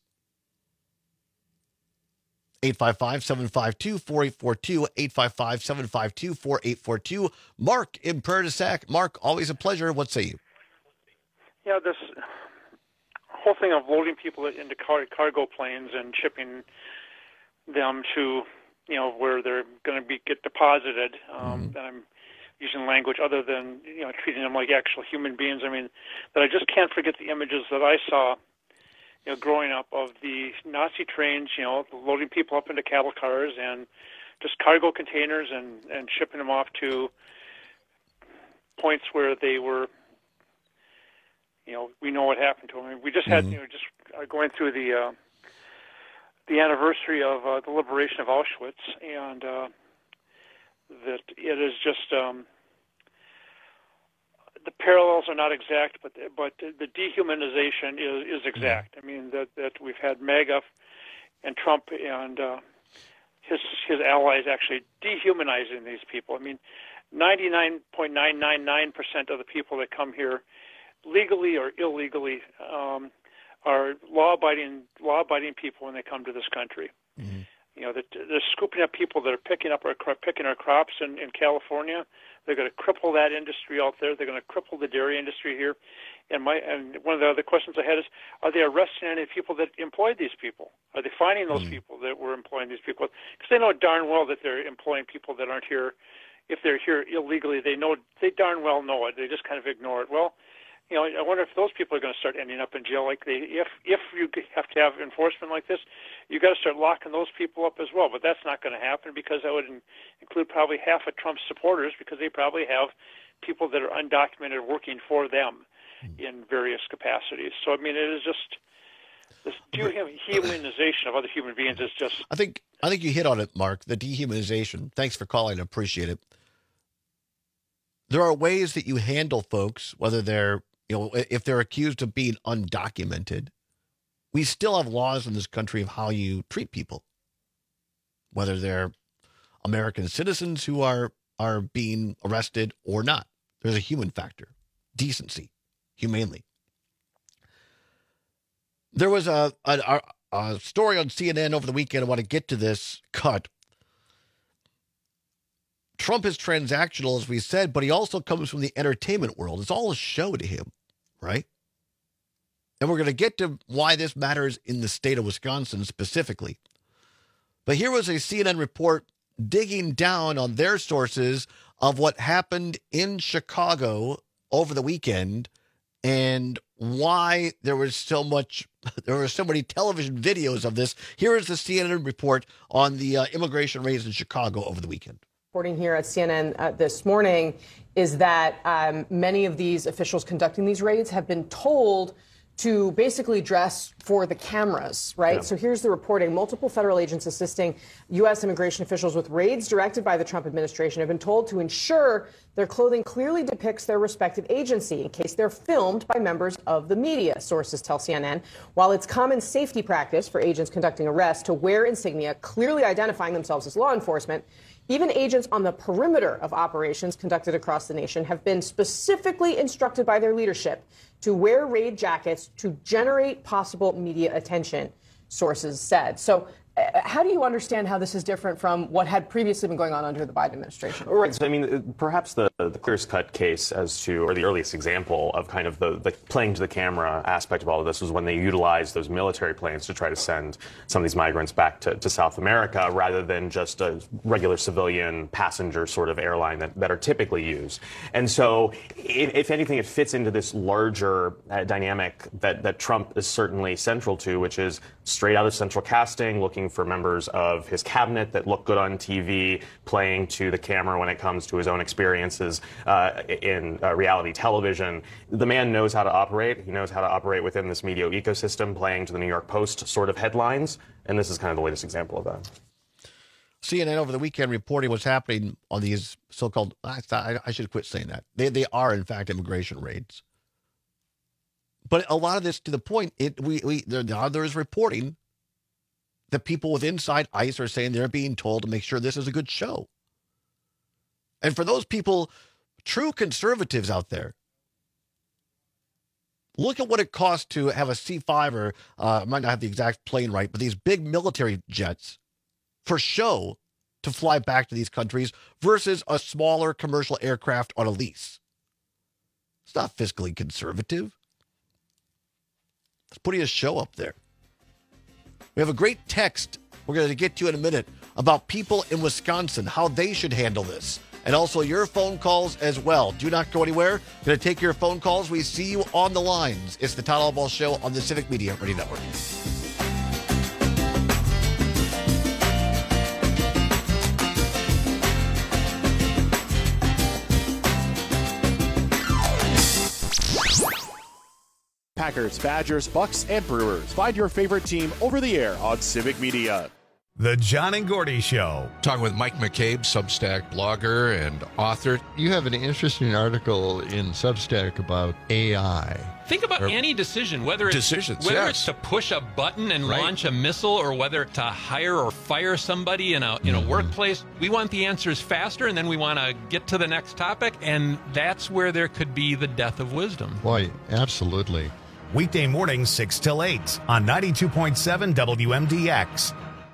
Speaker 9: eight five five, seven five two, four eight four two, eight five five, seven five two, four eight four two. Mark in Prairie du Sac. Mark, always a pleasure. What say you?
Speaker 8: Yeah, this whole thing of loading people into car- cargo planes and shipping them to, you know, where they're going to be get deposited. Um, mm-hmm. And I'm using language other than, you know, treating them like actual human beings. I mean, that I just can't forget the images that I saw, you know, growing up of the Nazi trains, you know, loading people up into cattle cars and just cargo containers and, and shipping them off to points where they were, you know, we know what happened to them. I mean, we just had, mm-hmm. you know, just uh, going through the uh, the anniversary of uh, the liberation of Auschwitz, and uh, that it is just um, the parallels are not exact, but but the dehumanization is, is exact. I mean that that we've had MAGA and Trump and uh, his his allies actually dehumanizing these people. I mean, ninety-nine point nine nine nine percent of the people that come here, legally or illegally, um, are law-abiding law-abiding people when they come to this country. Mm-hmm. You know, they're, they're scooping up people that are picking up our picking our crops in, in California. They're going to cripple that industry out there. They're going to cripple the dairy industry here. And my and one of the other questions I had is: are they arresting any people that employed these people? Are they finding those mm-hmm. people that were employing these people? Because they know darn well that they're employing people that aren't here. If they're here illegally, they know they darn well know it. They just kind of ignore it. Well, you know, I wonder if those people are going to start ending up in jail. Like they, if if you have to have enforcement like this, you got to start locking those people up as well. But that's not going to happen because that would in, include probably half of Trump's supporters because they probably have people that are undocumented working for them in various capacities. So I mean, it is just this dehumanization of other human beings is just.
Speaker 9: I think I think you hit on it, Mark. The dehumanization. Thanks for calling. I appreciate it. There are ways that you handle folks, whether they're, you know, if they're accused of being undocumented. We still have laws in this country of how you treat people, whether they're American citizens who are are being arrested or not. There's a human factor, decency, humanely. There was a, a, a story on C N N over the weekend. I want to get to this cut. Trump is transactional, as we said, but he also comes from the entertainment world. It's all a show to him, right? And we're going to get to why this matters in the state of Wisconsin specifically. But here was a C N N report digging down on their sources of what happened in Chicago over the weekend and why there was so much, there were so many television videos of this. Here is the C N N report on the uh, immigration raids in Chicago over the weekend.
Speaker 10: Reporting here at C N N uh, this morning is that um, many of these officials conducting these raids have been told to basically dress for the cameras, right? Yeah. So here's the reporting. Multiple federal agents assisting U S immigration officials with raids directed by the Trump administration have been told to ensure their clothing clearly depicts their respective agency in case they're filmed by members of the media, sources tell C N N. While it's common safety practice for agents conducting arrests to wear insignia clearly identifying themselves as law enforcement, even agents on the perimeter of operations conducted across the nation have been specifically instructed by their leadership to wear raid jackets to generate possible media attention, sources said. So uh, how do you understand how this is different from what had previously been going on under the Biden administration?
Speaker 11: Right. So, I mean, perhaps the, the clearest cut case as to, or the earliest example of kind of the, the playing to the camera aspect of all of this was when they utilized those military planes to try to send some of these migrants back to, to South America rather than just a regular civilian passenger sort of airline that, that are typically used. And so, if, if anything, it fits into this larger uh, dynamic that, that Trump is certainly central to, which is straight out of central casting, looking for members of his cabinet that look good on T V, playing to the camera when it comes to his own experiences uh, in uh, reality television. The man knows how to operate. He knows how to operate within this media ecosystem, playing to the New York Post sort of headlines. And this is kind of the latest example of that.
Speaker 9: C N N over the weekend reporting what's happening on these so-called, I thought I should quit saying that. They, they are, in fact, immigration raids. But a lot of this, to the point, it we, we there, there is reporting that people with inside ICE are saying they're being told to make sure this is a good show. And for those people, true conservatives out there, look at what it costs to have a C five or, uh, I might not have the exact plane right, but these big military jets for show to fly back to these countries versus a smaller commercial aircraft on a lease. It's not fiscally conservative. It's putting a show up there. We have a great text we're going to get to in a minute about people in Wisconsin, how they should handle this, and also your phone calls as well. Do not go anywhere. Going to take your phone calls. We see you on the lines. It's the Todd Albaugh Show on the Civic Media Radio Network.
Speaker 1: Packers, Badgers, Bucks, and Brewers. Find your favorite team over the air on Civic Media.
Speaker 2: The John and Gordy Show.
Speaker 12: Talking with Mike McCabe, Substack blogger and author.
Speaker 13: You have an interesting article in Substack about A I.
Speaker 15: Think about
Speaker 12: Or-
Speaker 15: any decision, whether it's
Speaker 12: Decisions,
Speaker 15: whether
Speaker 12: yes.
Speaker 15: it's to push a button and
Speaker 12: Right.
Speaker 15: launch a missile, or whether to hire or fire somebody in a in a
Speaker 12: Mm-hmm.
Speaker 15: workplace. We want the answers faster, and then we want to get to the next topic, and that's where there could be the death of wisdom.
Speaker 13: Boy, absolutely.
Speaker 2: Weekday mornings, six till eight on ninety-two point seven W M D X.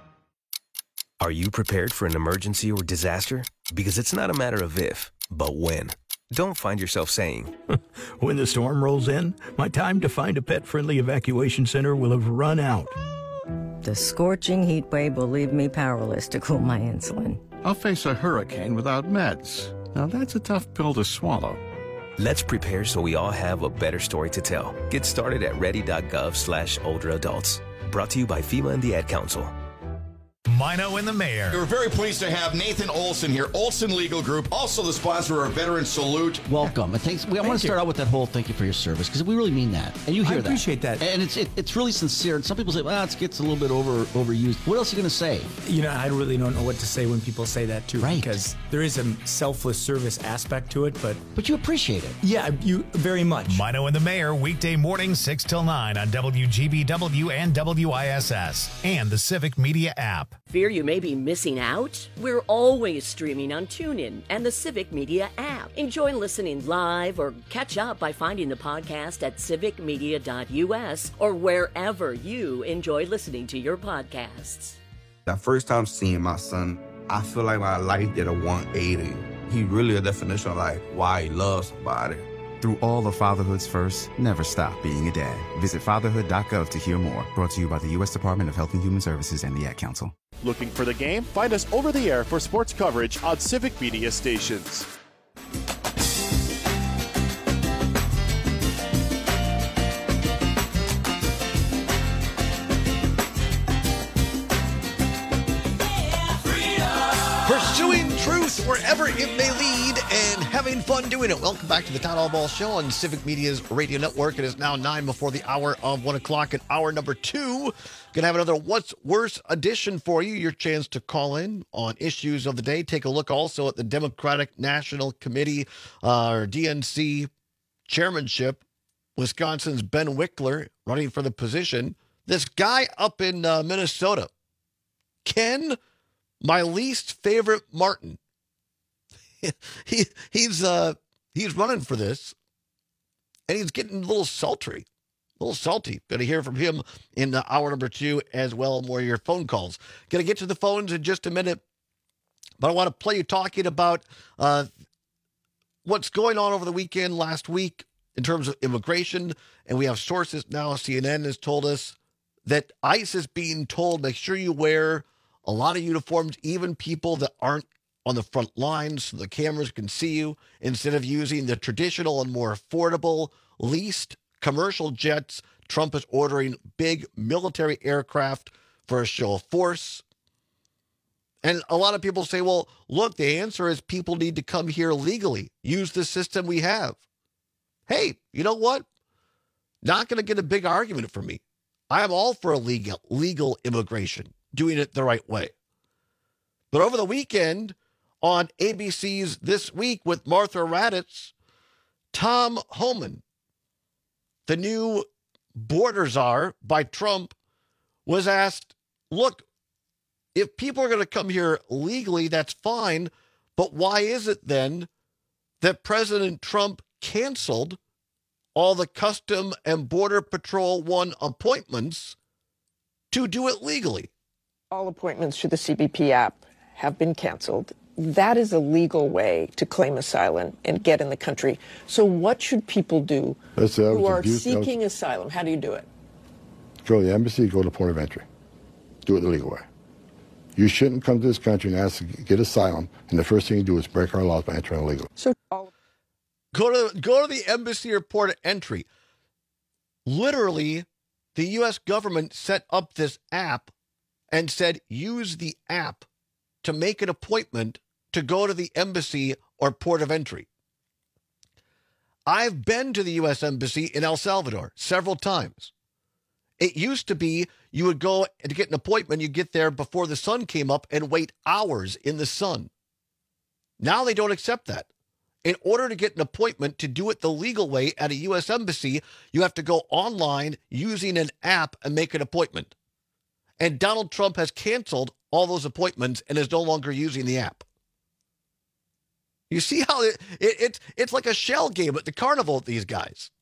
Speaker 16: Are you prepared for an emergency or disaster? Because it's not a matter of if, but when. Don't find yourself saying,
Speaker 17: When the storm rolls in, my time to find a pet-friendly evacuation center will have run out.
Speaker 18: The scorching heat wave will leave me powerless to cool my insulin.
Speaker 19: I'll face a hurricane without meds. Now that's a tough pill to swallow.
Speaker 16: let's prepare so we all have a better story to tell. Get started at ready.gov slash older adults. Brought to you by FEMA and the Ad Council.
Speaker 2: Mino and the Mayor.
Speaker 20: We're very pleased to have Nathan Olson here, Olson Legal Group, also the sponsor of our Veteran Salute.
Speaker 21: Welcome. And thanks. We, I
Speaker 20: Thank
Speaker 21: want to start
Speaker 20: you.
Speaker 21: out with that whole thank you for your service, because we really mean that. And you hear I that. appreciate that. And it's it, it's really sincere. And some people say, well, it gets a little bit over overused. What else are you going to say?
Speaker 29: You know, I really don't know what to say when people say that, too.
Speaker 21: Right.
Speaker 29: Because there is a selfless service aspect to it, but...
Speaker 21: But you appreciate it.
Speaker 29: Yeah, you very much.
Speaker 2: Mino and the Mayor, weekday mornings, six till nine on W G B W and W I S S and the Civic Media app.
Speaker 30: Fear you may be missing out? We're always streaming on TuneIn and the Civic Media app. Enjoy listening live or catch up by finding the podcast at civic media dot U S or wherever you enjoy listening to your podcasts.
Speaker 31: The first time seeing my son, I feel like my life did a one eighty. He really a definition of like why he loves somebody.
Speaker 32: Through all of fatherhood's first, never stop being a dad. Visit fatherhood dot gov to hear more. Brought to you by the U S Department of Health and Human Services and the Ad Council.
Speaker 1: Looking for the game? Find us over the air for sports coverage on Civic Media stations.
Speaker 9: Pursuing truth wherever it may lead and having fun doing it. Welcome back to the Town Hall Ball Show on Civic Media's radio network. It is now nine before the hour of one o'clock, and hour number two. Going to have another What's Worse edition for you. Your chance to call in on issues of the day. Take a look also at the Democratic National Committee, uh, or D N C chairmanship. Wisconsin's Ben Wickler running for the position. This guy up in uh, Minnesota, Ken, my least favorite Martin. he he's uh he's running for this, and he's getting a little sultry, a little salty. Going to hear from him in uh, hour number two as well. More of your phone calls. Going to get to the phones in just a minute, but I want to play you talking about uh what's going on over the weekend, last week in terms of immigration, and we have sources now. C N N has told us that ICE is being told, make sure you wear a lot of uniforms, even people that aren't on the front lines so the cameras can see you, instead of using the traditional and more affordable leased commercial jets. Trump is ordering big military aircraft for a show of force. And a lot of people say, well, look, the answer is people need to come here legally, use the system we have. Hey, you know what? Not going to get a big argument from me. I am all for illegal, legal immigration, doing it the right way. But over the weekend on A B C's This Week with Martha Raddatz, Tom Homan, the new border czar by Trump, was asked, look, if people are going to come here legally, that's fine. But why is it then that President Trump canceled all the Custom and Border Patrol One appointments to do it legally?
Speaker 33: All appointments to the C B P app have been canceled. That is a legal way to claim asylum and get in the country. So what should people do
Speaker 34: That's, uh,
Speaker 33: who are
Speaker 34: abuse,
Speaker 33: seeking
Speaker 34: was,
Speaker 33: asylum? How do you do it?
Speaker 34: Go to the embassy, go to the port of entry. Do it the legal way. You shouldn't come to this country and ask to get asylum, and the first thing you do is break our laws by entering illegally.
Speaker 33: So all
Speaker 9: Go to go to the embassy or port of entry. Literally, the U S government set up this app and said, use the app to make an appointment to go to the embassy or port of entry. I've been to the U S embassy in El Salvador several times. It used to be you would go to get an appointment, you get there before the sun came up and wait hours in the sun. Now they don't accept that. In order to get an appointment to do it the legal way at a U S embassy, you have to go online using an app and make an appointment. And Donald Trump has canceled all those appointments and is no longer using the app. You see how it, it, it's, it's like a shell game at the carnival with these guys.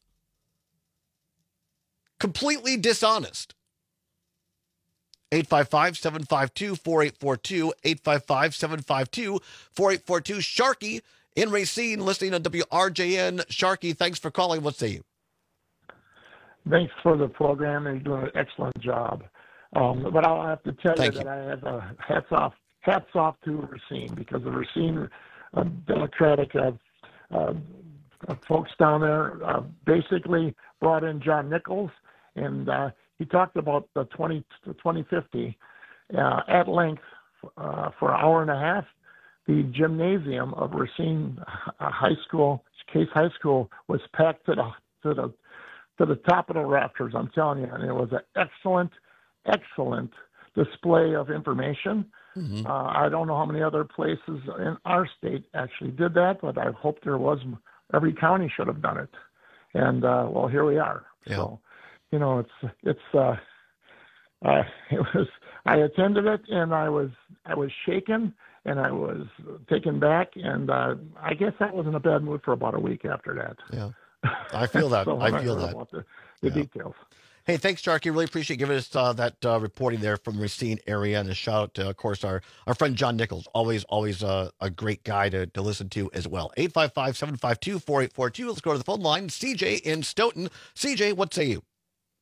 Speaker 9: Completely dishonest. eight five five, seven five two, four eight four two, eight five five, seven five two, four eight four two. Sharky in Racine, listening on W R J N. Sharky, thanks for calling. What say you?
Speaker 3: Thanks for the program. You're doing an excellent job. Um, but I'll have to tell
Speaker 9: Thank
Speaker 3: you,
Speaker 9: you
Speaker 3: that I have uh, hats off hats off to Racine, because the Racine uh, Democratic uh, uh, folks down there uh, basically brought in John Nichols, and uh, he talked about the twenty, twenty fifty uh, at length uh, for an hour and a half. The gymnasium of Racine High School, Case High School, was packed to the to the to the top of the rafters. I'm telling you, and it was an excellent, excellent display of information. Mm-hmm. Uh, I don't know how many other places in our state actually did that, but I hope there was. Every county should have done it, and uh, well, here we are.
Speaker 9: Yeah.
Speaker 3: So, you know, it's it's uh, uh, it was. I attended it, and I was I was shaken. And I was taken back, and uh, I guess I was in a bad mood for about a week after that.
Speaker 9: Yeah, I feel that.
Speaker 3: so
Speaker 9: I feel that.
Speaker 3: About the, the
Speaker 9: yeah.
Speaker 3: details.
Speaker 9: Hey, thanks, Sharky. Really appreciate giving us uh, that uh, reporting there from Racine area, and a shout out to, of course, our, our friend John Nichols. Always, always uh, a great guy to, to listen to as well. eight five five, seven five two, four eight four two. Let's go to the phone line. C J in Stoughton. C J, what say you?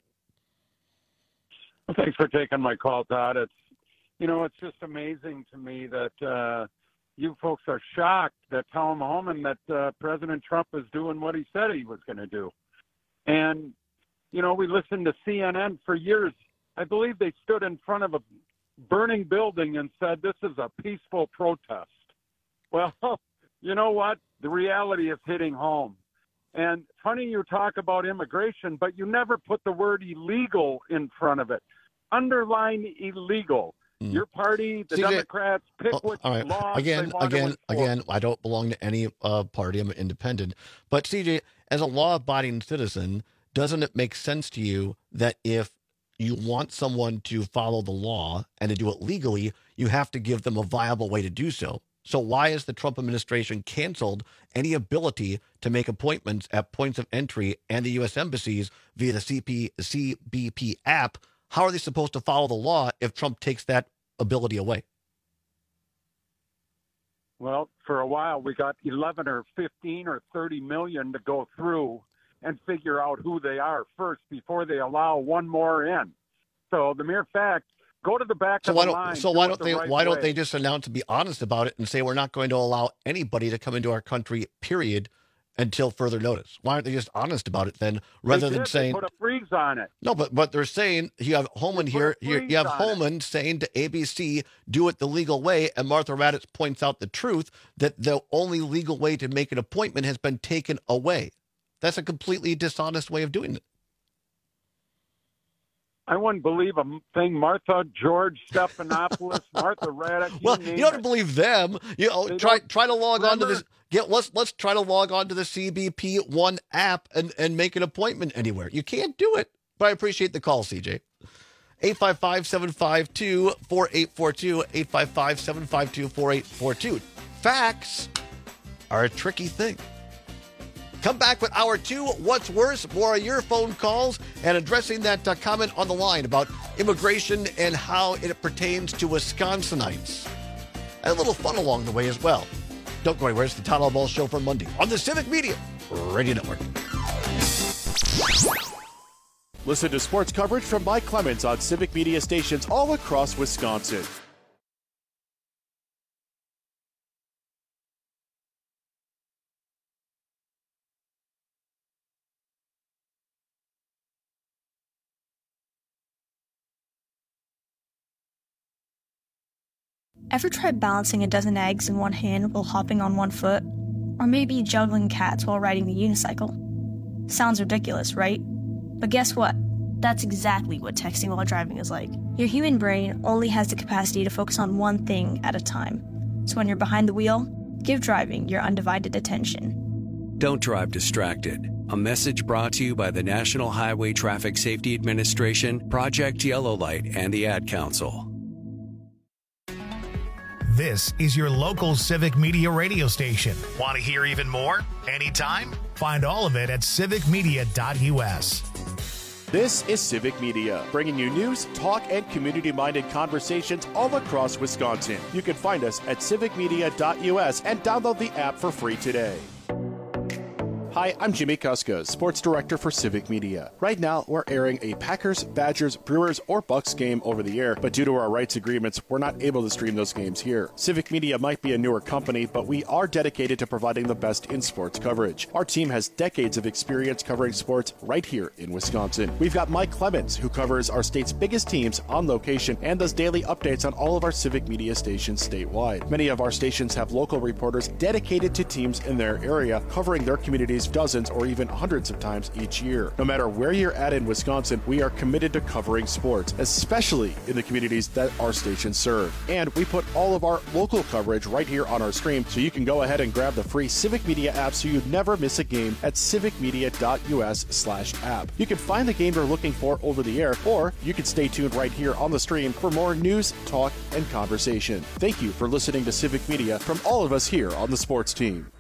Speaker 4: Well, thanks for taking my call, Todd. It's You know, it's just amazing to me that uh, you folks are shocked that Tom Homan, that uh, President Trump is doing what he said he was going to do. And, you know, we listened to C N N for years. I believe they stood in front of a burning building and said, this is a peaceful protest. Well, you know what? The reality is hitting home. And funny you talk about immigration, but you never put the word illegal in front of it. Underline illegal. Mm. Your party, the C J, Democrats, pick oh, which right. laws
Speaker 9: again,
Speaker 4: they want
Speaker 9: again,
Speaker 4: to enforce.
Speaker 9: again. I don't belong to any uh, party. I'm independent. But C J, as a law-abiding citizen, doesn't it make sense to you that if you want someone to follow the law and to do it legally, you have to give them a viable way to do so? So why has the Trump administration canceled any ability to make appointments at points of entry and the U S embassies via the C P, C B P app? How are they supposed to follow the law if Trump takes that ability away?
Speaker 4: Well, for a while, we got eleven or fifteen or thirty million to go through and figure out who they are first before they allow one more in. So the mere fact, go to the back
Speaker 9: so
Speaker 4: of
Speaker 9: why
Speaker 4: the
Speaker 9: don't,
Speaker 4: line.
Speaker 9: So
Speaker 4: do
Speaker 9: why don't
Speaker 4: the
Speaker 9: they
Speaker 4: right
Speaker 9: why don't
Speaker 4: way.
Speaker 9: they just announce and be honest about it and say we're not going to allow anybody to come into our country, period, until further notice? Why aren't they just honest about it then, rather
Speaker 4: They
Speaker 9: than
Speaker 4: did.
Speaker 9: saying
Speaker 4: They put a freeze on it?
Speaker 9: no? But but they're saying you have Holman here. Here you have Holman saying to A B C, "Do it the legal way," and Martha Raddatz points out the truth that the only legal way to make an appointment has been taken away. That's a completely dishonest way of doing it.
Speaker 4: I wouldn't believe a thing. Martha, George, Stephanopoulos, Martha Raddatz.
Speaker 9: Well, you, you don't believe them. You know,
Speaker 4: They
Speaker 9: try
Speaker 4: don't
Speaker 9: try to log on to
Speaker 4: remember-
Speaker 9: this. Get let's let's try to log on to the C B P One app and and make an appointment anywhere. You can't do it. But I appreciate the call, C J. eight five five, seven five two, four eight four two, eight five five, seven five two, four eight four two. Facts are a tricky thing. Come back with hour two. What's worse? More of your phone calls and addressing that uh, comment on the line about immigration and how it pertains to Wisconsinites. And a little fun along the way as well. Don't go anywhere. It's the Todd All Ball Show for Monday on the Civic Media Radio Network.
Speaker 1: Listen to sports coverage from Mike Clemens on Civic Media stations all across Wisconsin.
Speaker 5: Ever tried balancing a dozen eggs in one hand while hopping on one foot? Or maybe juggling cats while riding the unicycle? Sounds ridiculous, right? But guess what? That's exactly what texting while driving is like. Your human brain only has the capacity to focus on one thing at a time. So when you're behind the wheel, give driving your undivided attention.
Speaker 6: Don't drive distracted. A message brought to you by the National Highway Traffic Safety Administration, Project Yellow Light, and the Ad Council.
Speaker 2: This is your local Civic Media radio station. Want to hear even more? Anytime? Find all of it at civic media dot u s.
Speaker 1: This is Civic Media, bringing you news, talk, and community-minded conversations all across Wisconsin. You can find us at civic media dot u s and download the app for free today. Hi, I'm Jimmy Kuska, Sports Director for Civic Media. Right now, we're airing a Packers, Badgers, Brewers, or Bucks game over the air, but due to our rights agreements, we're not able to stream those games here. Civic Media might be a newer company, but we are dedicated to providing the best in sports coverage. Our team has decades of experience covering sports right here in Wisconsin. We've got Mike Clemens, who covers our state's biggest teams on location and does daily updates on all of our Civic Media stations statewide. Many of our stations have local reporters dedicated to teams in their area, covering their communities dozens or even hundreds of times each year. No matter where you're at in Wisconsin, we are committed to covering sports, especially in the communities that our stations serve. And we put all of our local coverage right here on our stream, so you can go ahead and grab the free Civic Media app so you never miss a game at civic media dot u s slash app. You can find the game you're looking for over the air, or you can stay tuned right here on the stream for more news, talk, and conversation. Thank you for listening to Civic Media from all of us here on the sports team.